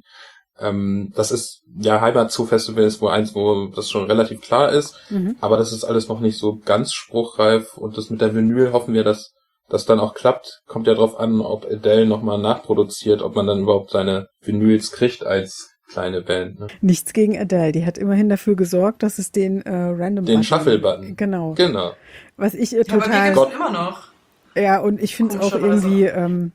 Speaker 1: Das ist ja Heimat-Zoo-Festival wo das schon relativ klar ist. Aber das ist alles noch nicht so ganz spruchreif. Und das mit der Vinyl hoffen wir, dass das dann auch klappt. Kommt ja drauf an, ob Adele nochmal nachproduziert, ob man dann überhaupt seine Vinyls kriegt als kleine Band. Ne?
Speaker 3: Nichts gegen Adele. Die hat immerhin dafür gesorgt, dass es den
Speaker 1: Den Shuffle-Button.
Speaker 3: Genau. Was ich total...
Speaker 2: Aber die gibt's immer noch.
Speaker 3: Ja, und ich finde es auch irgendwie...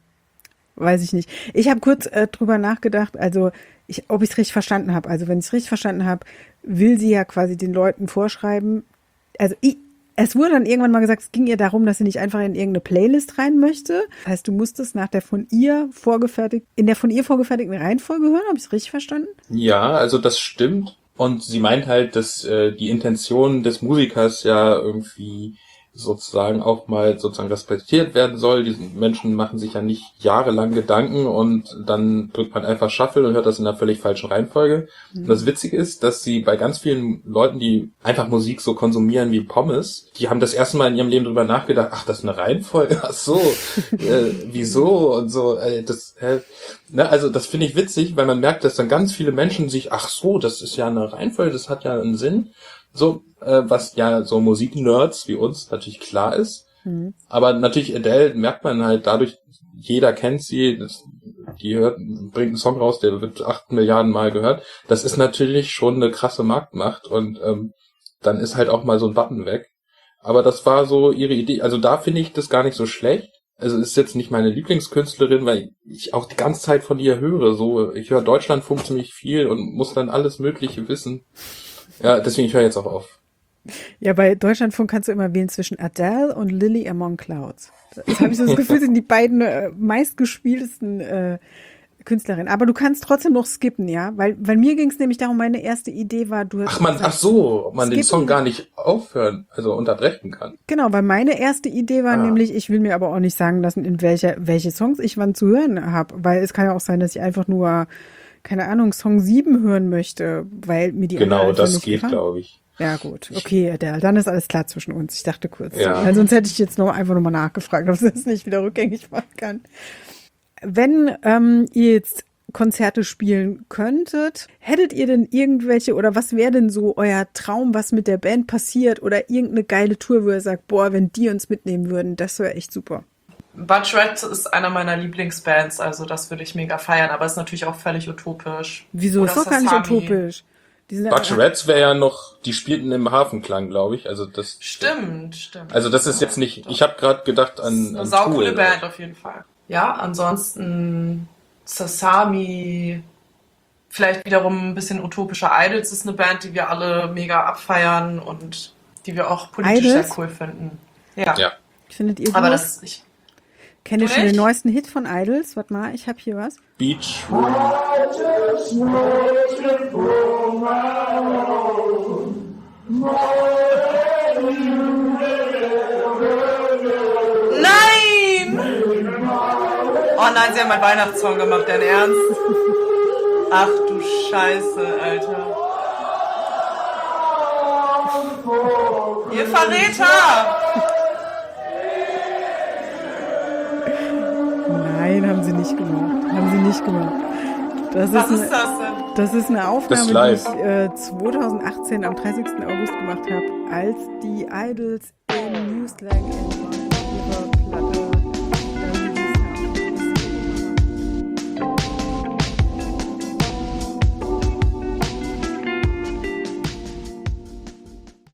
Speaker 3: weiß ich nicht. Ich habe kurz drüber nachgedacht, also ob ich es richtig verstanden habe. Also wenn ich es richtig verstanden habe, will sie ja quasi den Leuten vorschreiben, also es wurde dann irgendwann mal gesagt, es ging ihr darum, dass sie nicht einfach in irgendeine Playlist rein möchte. Das heißt, du musstest in der von ihr vorgefertigten Reihenfolge hören. Habe ich es richtig verstanden?
Speaker 1: Ja, also das stimmt. Und sie meint halt, dass die Intention des Musikers ja irgendwie sozusagen auch mal respektiert werden soll. Diese Menschen machen sich ja nicht jahrelang Gedanken und dann drückt man einfach Shuffle und hört das in einer völlig falschen Reihenfolge. Und das Witzige ist, dass sie bei ganz vielen Leuten, die einfach Musik so konsumieren wie Pommes, die haben das erste Mal in ihrem Leben drüber nachgedacht, ach, das ist eine Reihenfolge, ach so, wieso und so. Also das finde ich witzig, weil man merkt, dass dann ganz viele Menschen sich, ach so, das ist ja eine Reihenfolge, das hat ja einen Sinn. So, was ja so Musiknerds wie uns natürlich klar ist. Aber natürlich Adele merkt man halt dadurch, jeder kennt sie, bringt einen Song raus, der wird 8 Milliarden Mal gehört. Das ist natürlich schon eine krasse Marktmacht und dann ist halt auch mal so ein Button weg. Aber das war so ihre Idee. Also da finde ich das gar nicht so schlecht. Also ist jetzt nicht meine Lieblingskünstlerin, weil ich auch die ganze Zeit von ihr höre. So, ich höre Deutschlandfunk ziemlich viel und muss dann alles Mögliche wissen. Ja, deswegen ich höre jetzt auch auf.
Speaker 3: Ja, bei Deutschlandfunk kannst du immer wählen zwischen Adele und Lily Among Clouds. Das habe ich so das Gefühl, sind die beiden meistgespieltesten Künstlerinnen. Aber du kannst trotzdem noch skippen, ja? Weil mir ging es nämlich darum, meine erste Idee war,
Speaker 1: ob man den Song gar nicht unterbrechen kann.
Speaker 3: Genau, weil meine erste Idee war nämlich, ich will mir aber auch nicht sagen lassen, in welche Songs ich wann zu hören habe. Weil es kann ja auch sein, dass ich einfach nur, keine Ahnung, Song 7 hören möchte, weil mir die
Speaker 1: Genau, das geht, glaube ich.
Speaker 3: Ja, gut. Okay, Adele, dann ist alles klar zwischen uns. Ich dachte kurz.
Speaker 1: Ja.
Speaker 3: Weil sonst hätte ich jetzt einfach nochmal nachgefragt, ob sie das nicht wieder rückgängig machen kann. Wenn ihr jetzt Konzerte spielen könntet, hättet ihr denn irgendwelche oder was wäre denn so euer Traum, was mit der Band passiert oder irgendeine geile Tour, wo ihr sagt, boah, wenn die uns mitnehmen würden, das wäre echt super.
Speaker 2: Butch Red ist einer meiner Lieblingsbands, also das würde ich mega feiern, aber ist natürlich auch völlig utopisch.
Speaker 3: Wieso?
Speaker 2: Oder
Speaker 3: Ist doch gar nicht
Speaker 2: Sasami.
Speaker 3: utopisch. Die sind
Speaker 1: Butch Reds wäre ja noch, die spielten im Hafenklang, glaube ich. Also das
Speaker 2: Stimmt.
Speaker 1: Also das ist jetzt nicht, ich habe gerade gedacht
Speaker 2: Das ist
Speaker 1: an
Speaker 2: eine
Speaker 1: an
Speaker 2: saucoole
Speaker 1: Tool.
Speaker 2: Band auf jeden Fall. Ja, ansonsten Sasami, vielleicht wiederum ein bisschen utopischer. Idols ist eine Band, die wir alle mega abfeiern und die wir auch politisch
Speaker 3: Idols?
Speaker 2: sehr cool finden. Ja.
Speaker 1: Ja.
Speaker 3: Findet ihr
Speaker 2: Aber
Speaker 3: gut?
Speaker 2: das ich,
Speaker 3: Kennt ihr
Speaker 2: Du
Speaker 3: schon den
Speaker 2: nicht?
Speaker 3: neuesten Hit von Idols? Warte mal, ich habe hier was.
Speaker 1: Beach.
Speaker 2: Nein! Oh nein, sie haben einen Weihnachtssong gemacht, dein Ernst? Ach du Scheiße, Alter. Ihr Verräter!
Speaker 3: Nein, haben sie nicht gemacht. Haben sie nicht gemacht. Das
Speaker 2: Was
Speaker 3: ist
Speaker 2: ist das denn?
Speaker 3: Das ist eine Aufnahme, die
Speaker 1: live.
Speaker 3: ich 2018 am 30. August gemacht habe, als die Idols in New Slang ihre Platte